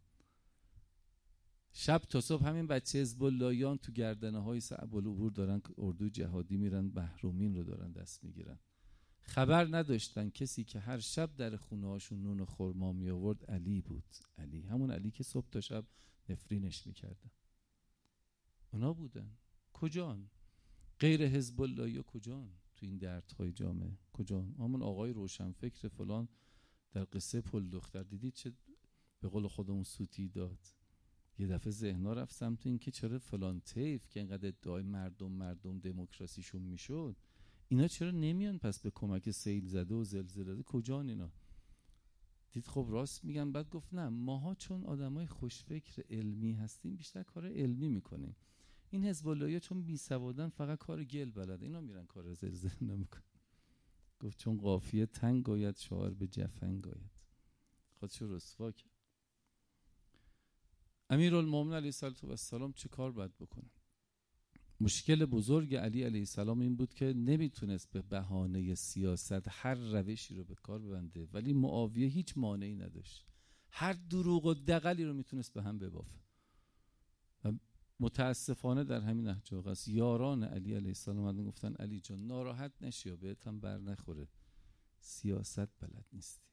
شب تا صبح همین بچه حزب اللهیان تو گردنه‌های صعب العبور دارن اردو جهادی میرن، محرومین رو دارن دست میگیرن. خبر نداشتن کسی که هر شب در خونه‌هاشون نون و خرما می آورد علی بود. علی، همون علی که صبح تا شب نفرینش میکردن. اونا بودن. کجان؟ غیر حزب الله یا کجان تو این دردهای جامعه؟ کجان؟ همون آقای روشنفکر فلان در قصه پل دختر دیدید چه به قول خودمون سوتی داد؟ یه دفعه ذهنا رفت سمت این که چرا فلان طیف که اینقدر ادعای مردم مردم دموکراسیشون میشد، اینا چرا نمیان پس به کمک سیل زده و زلزله زده؟ کجان اینا؟ دید خب راست میگن. بعد گفت نه، ماها چون آدمای خوشفکر علمی هستیم بیشتر کار علمی میکنیم. این حزب اللهیا چون بی سوادن فقط کار گل بلده، اینا میرن کار زلزله نمیکنن. گفت چون قافیه تنگ آید شاعر به جفنگ آید. خودشو رسوا کرد. امیرالمومنین علیه السلام چه کار باید بکنه؟ مشکل بزرگ علی علیه السلام این بود که نمیتونست به بهانه سیاست هر روشی رو به کار ببنده، ولی معاویه هیچ مانعی نداشت. هر دروغ و دغلی رو میتونست به هم ببافه. متاسفانه در همین نهج القصد یاران علی علیه السلام اومدن گفتن علی جان ناراحت نشی و بهت هم بر نخوره، سیاست بلد نیستی.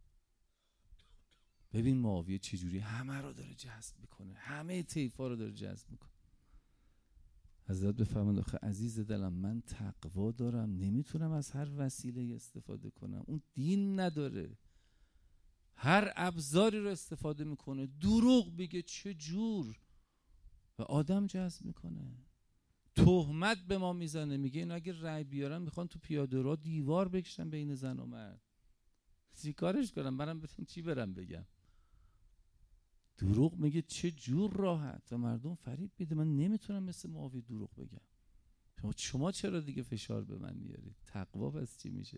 ببین معاویه چجوری همه رو داره جذب میکنه، همه طیفا رو داره جذب میکنه. حضرت بفرمایند آخه عزیز دلم من تقوا دارم، نمیتونم از هر وسیله استفاده کنم. اون دین نداره، هر ابزاری رو استفاده میکنه. دروغ بگه چه جور و آدم جذب میکنه. تهمت به ما میزنه، میگه اینا اگه رأی بیارن میخوان تو پیاده رو دیوار بکشن بین زن و مرد. چی کارش کنم؟ برم بتونم چی برم بگم؟ دروغ میگه چه جور راحت و مردم فریب میده. من نمیتونم مثل معاویه دروغ بگم. شما شما چرا دیگه فشار به من میارید؟ تقوا پس چی میشه؟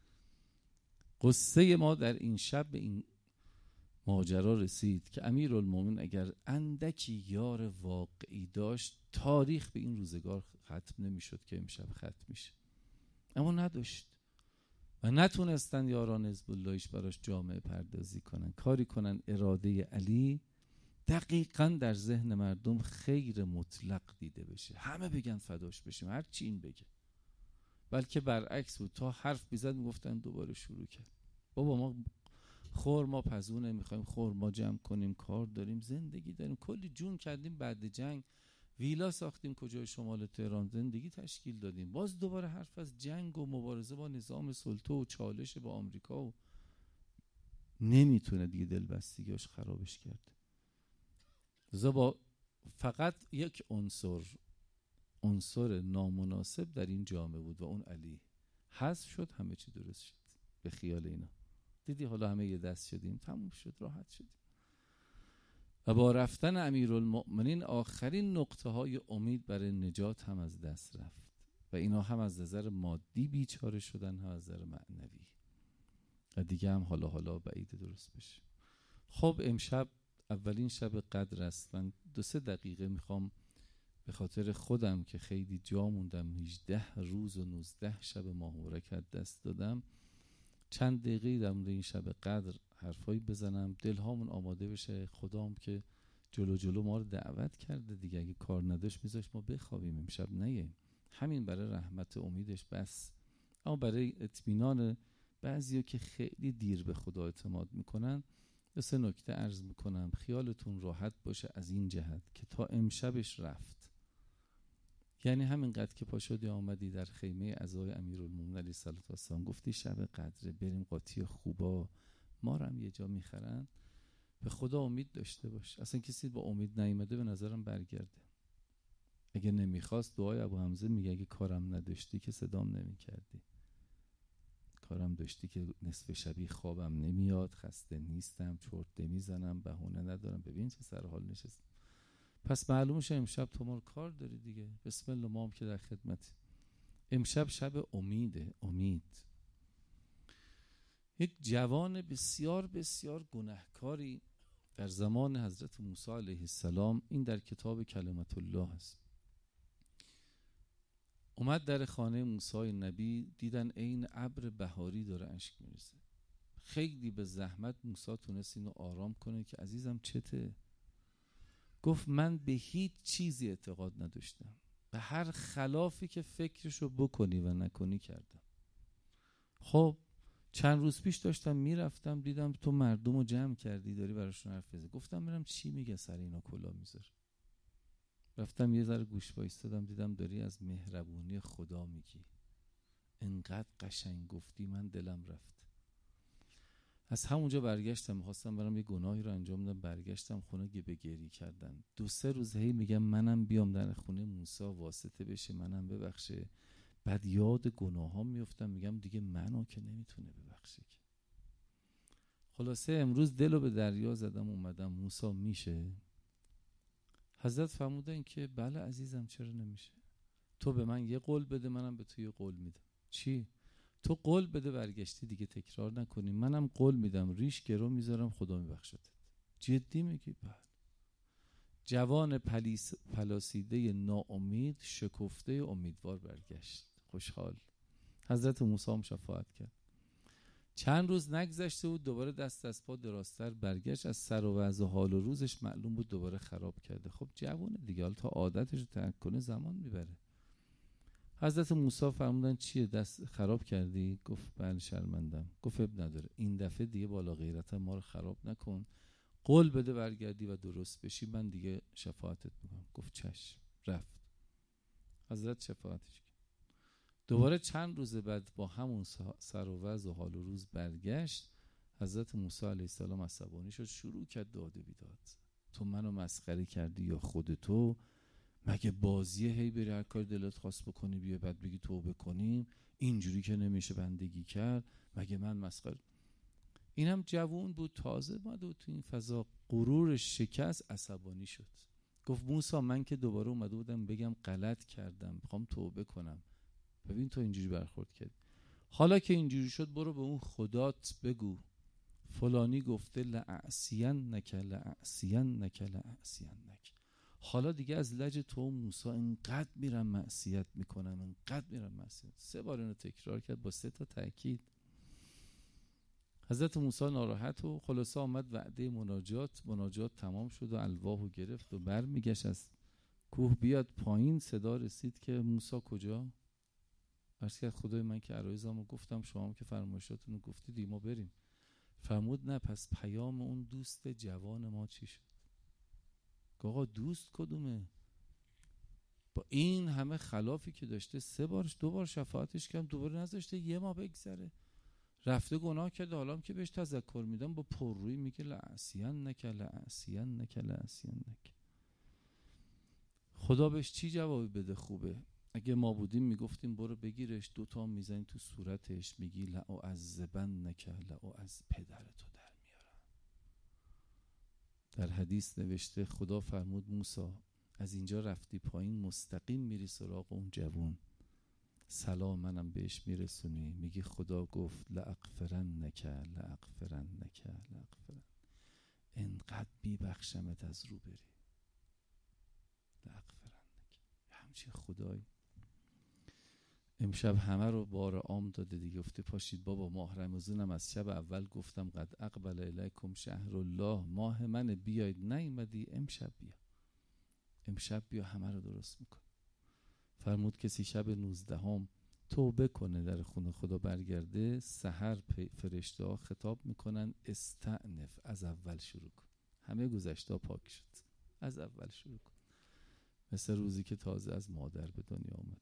قصه ما در این شب به این ماجرا رسید که امیرالمومنین اگر اندکی یار واقعی داشت تاریخ به این روزگار ختم نمیشد که امشب ختم میشه، اما نداشت و نتونستن یاران حزب اللهش براش جامعه پردازی کنن، کاری کنن اراده علی دقیقاً در ذهن مردم خیر مطلق دیده بشه، همه بگن فداش بشیم هر چی این بگه. بلکه برعکس بود، تا حرف بیزد میگفتن دوباره شروع کرد بابا ما خورما پزونه میخوایم خورما جمع کنیم، کار داریم، زندگی داریم، کلی جون کردیم، بعد جنگ ویلا ساختیم کجای شمال تهران، زندگی تشکیل دادیم، باز دوباره حرف از جنگ و مبارزه با نظام سلطه و چالش با آمریکا و نمیتونه دیگه دلبستگیاش خرابش کرد. لذا با فقط یک عنصر عنصر نامناسب در این جامعه بود و اون علی حذف شد، همه چی درست شد به خیال اینا. دیدی حالا همه یه دست شدیم، تموم شد، راحت شدیم. و با رفتن امیرالمؤمنین آخرین نقطه های امید برای نجات هم از دست رفت و اینا هم از نظر مادی بیچاره شدن هم از نظر معنوی و دیگه هم حالا حالا بعید درست بشه. خب امشب اولین شب قدر است. من دو سه دقیقه میخوام به خاطر خودم که خیلی جا موندم، هجده روز و نوزده شب ماه مبارک دست دادم، چند دقیقه در مورد این شب قدر حرفایی بزنم، دلهامون آماده بشه. خدام که جلو جلو ما رو دعوت کرده دیگه، اگه کار نداشت میذاشت ما بخوابیم امشب، نیه همین برای رحمت امیدش بس. اما برای اطمینان بعضیا که خیلی دیر به خدا اعتماد میکنن، سه نکته عرض میکنم خیالتون راحت باشه از این جهت که تا امشبش رفت. یعنی همینقدر که پاشدی آمدی در خیمه عزای امیرالمومنین علیه السلام گفتی شب قدره بریم قاطی خوبا، ما رو هم یه جا میخرن، به خدا امید داشته باش. اصلا کسی با امید نیامده به نظرم برگرده. اگه نمیخواست، دعای ابو حمزه میگه اگه کارم نداشتی که صدام نمیکردی، کارم داشتی که نصف شبی خوابم نمیاد، خسته نیستم، چرت نمیزنم، بهونه ندارم. ببین چه سر حال نشست. پس معلوم شه امشب تو ما کار داری دیگه. بسم الله، ما هم که در خدمتی. امشب شب امیده. امید یک جوان بسیار بسیار گناهکاری در زمان حضرت موسی علیه السلام، این در کتاب کلمت الله است، اومد در خانه موسی نبی، دیدن عین ابر بهاری داره اشک میریزه. خیلی به زحمت موسی تونست اینو آرام کنه که عزیزم چته؟ گفت من به هیچ چیزی اعتقاد نداشتم، به هر خلافی که فکرشو بکنی و نکنی کردم. خب چند روز پیش داشتم میرفتم دیدم تو مردم رو جمع کردی داری براشون حرف بزنی. گفتم میرم چی میگه سر اینا کلا میذاره. رفتم یه ذره گوش وایستادم دیدم داری از مهربونی خدا میگی. انقدر قشنگ گفتی من دلم رفت. از همونجا برگشتم، خواستم برام یه گناهی رو انجام بدم، برگشتم خونه به گریه کردن. دو سه روز هی میگم منم بیام در خونه موسی واسطه بشه، منم ببخشه. بعد یاد گناهام میافتم میگم دیگه منو که نمیتونه ببخشه که. خلاصه امروز دلو به دریا زدم اومدم موسی میشه؟ حضرت فرمودن که بله عزیزم چرا نمیشه. تو به من یه قول بده منم به تو یه قول میدم. چی؟ تو قول بده برگشتی دیگه تکرار نکنی، منم قول میدم ریش گرو میذارم خدا میبخشتت. جدی میگی؟ بعد جوان پلیس پلاسیده ناامید شکفته امیدوار برگشت خوشحال. حضرت موسی هم شفاعت کرد. چند روز نگذشته بود دوباره دست از پا دراستر برگشت، از سر و وضع حال و روزش معلوم بود دوباره خراب کرده. خب جوونه دیگه، حالا تا عادتش رو ترک کنه زمان میبره. حضرت موسی فرمودن چیه دست خراب کردی؟ گفت بله شرمندم. گفت اب نداره، این دفعه دیگه بالا غیرتم ما رو خراب نکن، قول بده برگردی و درست بشی من دیگه شفاعتت میکنم. گفت چشم. رفت. حضرت شفاعتش کرد. دوباره چند روز بعد با همون سر و وضع و حال و روز برگشت. حضرت موسی علیه السلام عصبانی شد، شروع کرد داد و بیداد. تو منو مسخره کردی یا خودتو؟ مگه بازیه هی بری هر کار دلت خواست بکنی بیا بعد بگی توبه کنیم؟ اینجوری که نمیشه بندگی کرد. مگه من مسخره؟ اینم جوون بود، تازه اومده بود تو این فضا، غرورش شکست، عصبانی شد. گفت موسی من که دوباره اومده بودم بگم غلط کردم میخوام توبه کنم، ببین تو اینجوری برخورد کرد. حالا که اینجوری شد برو به اون خدات بگو فلانی گفته لأعصینک لأعصینک لأعصینک. حالا دیگه از لج تو موسی اینقدر میرم معصیت میکنم، اینقدر میرم معصیت. سه بار اینو تکرار کرد با سه تا تاکید. حضرت موسی ناراحت و خلاصه آمد وعده مناجات. مناجات تمام شد و الواحو گرفت و برمیگشت از کوه بیاد پایین. صدا رسید که موسی کجا؟ عرض کرد خدای من که عرایزمو گفتم، شما هم که فرمایشاتون رو گفتید ما بریم. فرمود نه پس پیام اون دوست جوان ما چی شد؟ آقا دوست کدومه؟ با این همه خلافی که داشته سه بارش دو بار شفاعتش کردم دوباره نذاشته یه ما بگذره، رفته گناه کرده. حالا هم که بهش تذکر میدم با پررویی میگه لأعصینک لأعصینک لأعصینک. خدا بهش چی جوابی بده خوبه؟ اگه ما بودیم میگفتیم برو بگیرش دوتا میزنی تو صورتش میگی لأعذبنک لأعذ پدرتو در میارم. در حدیث نوشته خدا فرمود موسی از اینجا رفتی پایین مستقیم میری سراغ اون جوون، سلام منم بهش میرسونی، میگی خدا گفت لأغفرنک لأغفرنک لأغفرن، انقدر میبخشمت از رو بری. لأغفرنک، همچین خدایی. امشب همه رو بار عام داده دیگه، گفته پاشید بابا ماه رمضانم از شب اول گفتم قد اقبل الیکم شهر الله، ماه من بیاید، نیومدی امشب بیا، امشب بیا همه رو درست میکن. فرمود کسی شب نوزدهم توبه کنه در خونه خدا برگرده، سحر فرشته ها خطاب میکنن استعنف، از اول شروع کن، همه گذشته ها پاک شد، از اول شروع کن، مثل روزی که تازه از مادر به دنیا آمدی.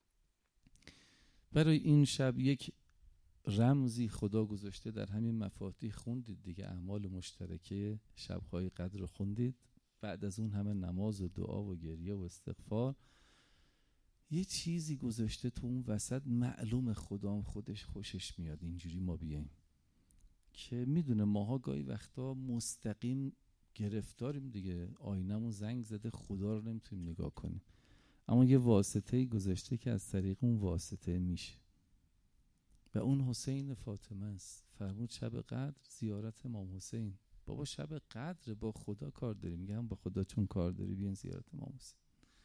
برای این شب یک رمزی خدا گذاشته در همین مفاتیح، خوندید دیگه، اعمال مشترکه شب‌های قدر رو خوندید، بعد از اون همه نماز و دعا و گریه و استغفار، یه چیزی گذاشته تو اون وسط، معلوم خدام خودش خوشش میاد اینجوری ما بیاییم، که میدونه ماها گاهی وقتا مستقیم گرفتاریم دیگه، آینمون زنگ زده خدا رو نمیتونیم نگاه کنیم، اما یه واسطه‌ای گذاشته که از طریق اون واسطه میشه، و اون حسین فاطمه است. فرمود شب قدر زیارت امام حسین. بابا شب قدر با خدا کار داری، میگم با خدا چون کار داری بیان زیارت امام حسین.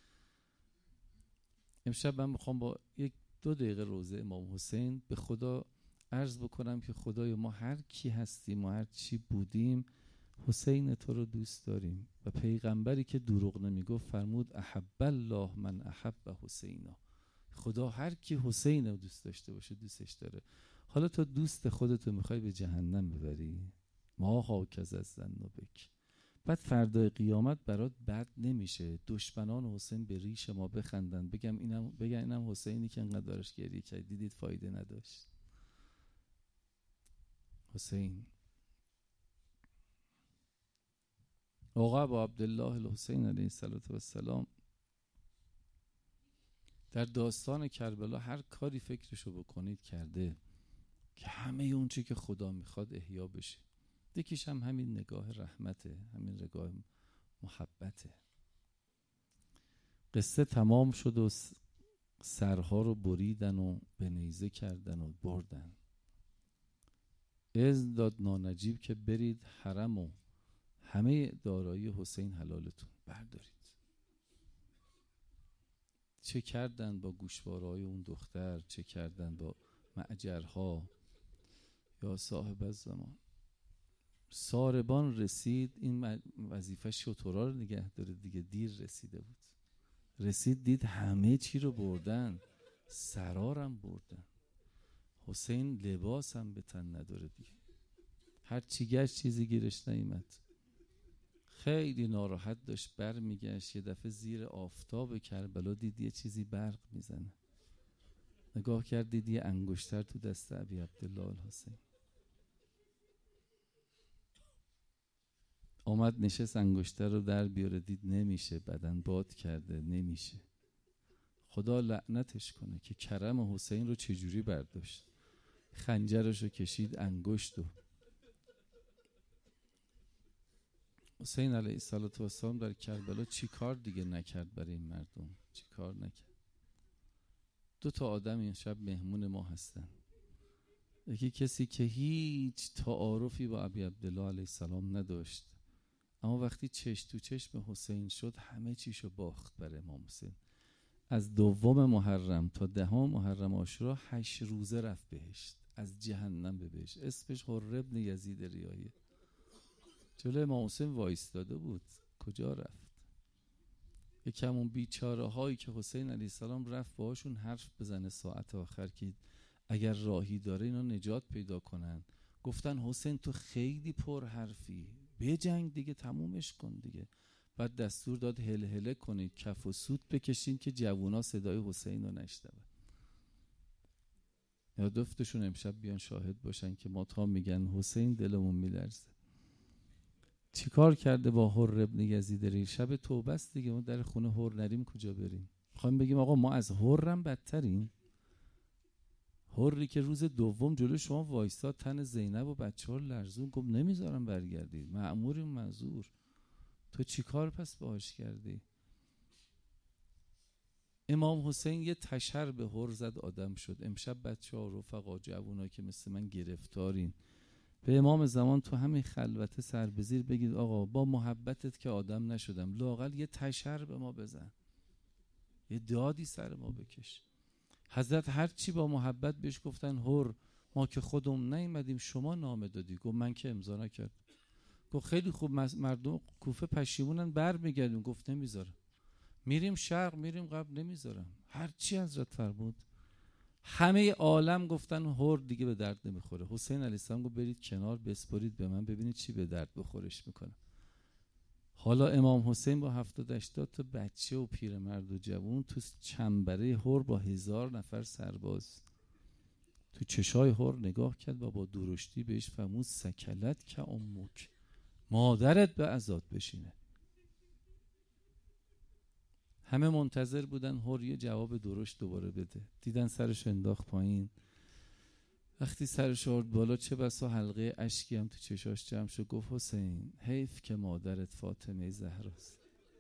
امشب من میخوام با یک دو دقیقه روزه امام حسین به خدا عرض بکنم که خدای ما هر کی هستیم و هر چی بودیم حسین تو رو دوست داریم، و پیغمبری که دروغ نمیگفت فرمود احب الله من احب حسینا، خدا هر کی حسین رو دوست داشته باشه دوستش داره. حالا تو دوست خودتو میخوای به جهنم ببری، ما هاکز از زن و بک، بعد فردای قیامت برات بد نمیشه دشمنان حسین به ریش ما بخندن، بگم اینم بگم اینم حسینی که انقدر دارش گریه کرد، دیدید فایده نداشت. حسین آقا ابو عبدالله الحسین علیه السلام در داستان کربلا هر کاری فکرشو بکنید کرده که همه اون چی که خدا میخواد احیا بشه. یکیش هم همین نگاه رحمته، همین نگاه محبته. قصه تمام شد و سرها رو بریدن و به نیزه کردن و بردن. اذن داد نانجیب که برید حرم و همه دارایی حسین حلالتون بردارید. چه کردن با گوشوارهای اون دختر، چه کردن با معجرها، یا صاحب الزمان. ساربان رسید، این وظیفه شترا رو نگه داره دیگه، دیر رسیده بود، رسید دید همه چی رو بردن، سرارم بردن، حسین لباس هم به تن نداره دیگه، هر چی گشت چیزی گیرش نیامد. خیلی ناراحت داشت بر میگشت، یه دفعه زیر آفتاب کربلا دید یه چیزی برق میزنه، نگاه کرد دید یه انگشتر تو دست ابی عبدالله الحسین. آمد نشست انگشتر رو در بیاره، دید نمیشه، بدن باد کرده نمیشه. خدا لعنتش کنه که کرم حسین رو چجوری برداشت، خنجرش رو کشید انگشت و حسین علیه السلام در کربلا چی کار دیگه نکرد برای این مردم، چی کار نکرد. دو تا آدم این شب مهمون ما هستن، یکی کسی که هیچ تعارفی با ابی عبدالله علیه السلام نداشت، اما وقتی چش تو چشم حسین شد همه چیشو باخت برای امام حسین. از دوم محرم تا دهم محرم عاشورا هشت روزه رفت بهشت، از جهنم به بهشت. اسمش حر ابن یزید ریاحی. جلوی امام حسین وایستاده بود، کجا رفت؟ یکم اون بیچاره هایی که حسین علیه السلام رفت باهاشون حرف بزنه ساعت آخر که اگر راهی داره اینا نجات پیدا کنن، گفتن حسین تو خیلی پر حرفی، به جنگ دیگه، تمومش کن دیگه. بعد دستور داد هل هله کنید، کف و سوت بکشین که جوونا صدای حسین رو نشنون. یا دفتشون امشب بیان شاهد باشن که ما تا میگن حسین دلمون میلرزه. چی کار کرده با حر ابن یزید ری؟ شب توبه است دیگه، ما در خونه حر نریم کجا بریم؟ میخوایم بگیم آقا ما از حرم بدتریم؟ حری که روز دوم جلو شما وایستاد، تن زینب و بچه ها لرزون، گفت نمیذارم برگردید، مأموریم منظور. تو چی کار پس باهاش کردی؟ امام حسین یه تشر به هر زد آدم شد. امشب بچه ها رفقا جوونا که مثل من گرفتارین، به امام زمان تو همین خلوت سر به زیر بگید آقا با محبتت که آدم نشدم، لااقل یه تشر به ما بزن، یه دادی سر ما بکش. حضرت هر چی با محبت بهش گفتن هر ما که خودمون نیومدیم شما نامه دادی. گفت من که امضا نکردم. گفت خیلی خوب، مردم کوفه پشیمونن بر میگردیم. گفت نمیذارم. میریم شرق میریم غرب نمیذارم. هر چی حضرت فرمود. همه عالم گفتن هر دیگه به درد نمیخوره. حسین علیه السلام گفت برید کنار بسپرید به من ببینید چی به درد بخورش میکنه. حالا امام حسین با هفتاد هشتاد تا بچه و پیرمرد و جوون تو چنبره هر با هزار نفر سرباز تو چشای هر نگاه کرد و با درشتی بهش فرمود سکلت که امک، مادرت به عزاد بشینه. همه منتظر بودن هر یه جواب درشت دوباره بده. دیدن سرش انداخت پایین. وقتی سرش آورد بالا چه بسا حلقه اشکی هم تو چشاش جمع شد. گفت حسین حیف که مادرت فاطمه زهراست.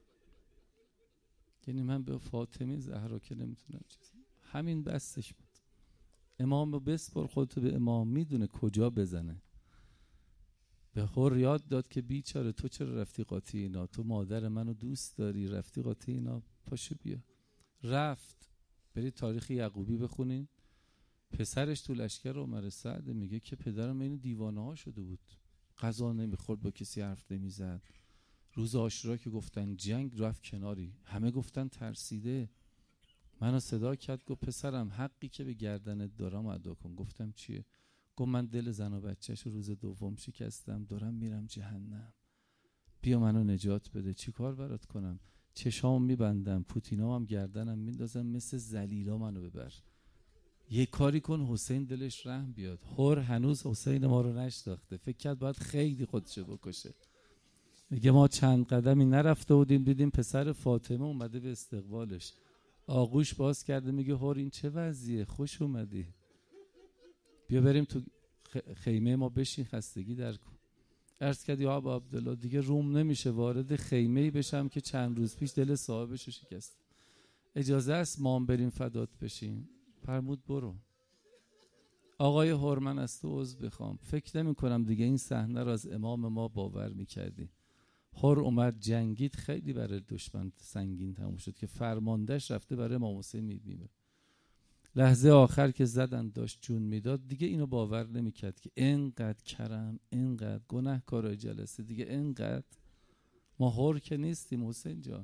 یعنی من به فاطمه زهرا که نمیتونم چیزی. همین بستش بود. امام بسپر خودتو به امام، میدونه کجا بزنه. به هر یاد داد که بیچاره تو چرا رفتی قاطی اینا، تو مادر منو دوست داری رفتی قاطی اینا، پاشو بیا. رفت. برید تاریخ یعقوبی بخونین. پسرش تو لشکر عمر سعد میگه که پدرم این دیوانه ها شده بود، غذا نمیخورد، با کسی حرف نمیزد. روز عاشورا که گفتن جنگ رفت کناری، همه گفتن ترسیده. منو صدا کرد گفت پسرم حقی که به گردنت دارم ادا کن. گفتم چیه؟ گفت من دل زن و بچه‌شو روز دوم شکستم، دارم میرم جهنم، بیا منو نجات بده. چی کار برات کنم؟ چشام میبندم، پوتینام هم گردنم میندازم، مثل ذلیلا منو ببر. یه کاری کن حسین دلش رحم بیاد. هر هنوز حسین ما رو نشناخته، فکر کرد باید خیلی خودشو بکشه. میگه ما چند قدمی نرفته بودیم دیدیم پسر فاطمه اومده به استقبالش، آغوش باز کرده. میگه هر این چه وضعیه، خوش اومدی، بیا بریم تو خیمه ما بشین، خستگی در کن. عرض کرد یا ابا عبدالله دیگه روم نمیشه وارد خیمه‌ای بشم که چند روز پیش دل صاحبش رو شکست. اجازه است ما هم بریم فدات بشیم؟ فرمود برو. آقای هر من از تو عذر بخوام، فکر نمی کنم دیگه این صحنه رو از امام ما باور میکردی. هر اومد جنگید، خیلی برای دشمن سنگین تموم شد که فرماندهش رفته برای امام حسین میبینه. لحظه آخر که زدن داشت جون میداد، دیگه اینو باور نمیکرد که اینقدر کرم، اینقدر گناهکارای جلسه، دیگه اینقدر ما هر که نیستیم. حسین جان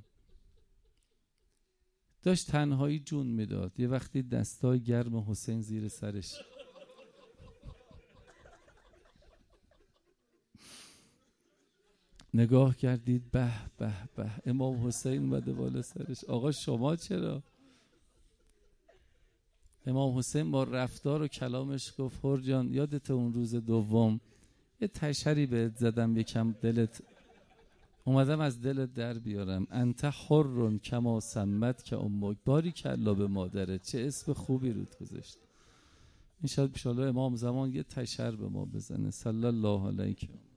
داشت تنهایی جون میداد. یه وقتی دستای گرم حسین زیر سرش، نگاه کردید به به به امام حسین اومده بالا سرش. آقا شما چرا؟ امام حسین با رفتار و کلامش گفت هر جان یادت اون روز دوم یه تشری بهت زدم، یکم دلت اومدم از دلت در بیارم. انت حر کما سمت که امک، باری کلا به مادرت، چه اسم خوبی روت گذاشت. انشاءالله امام زمان یه تشر به ما بزنه. صلی الله علیه.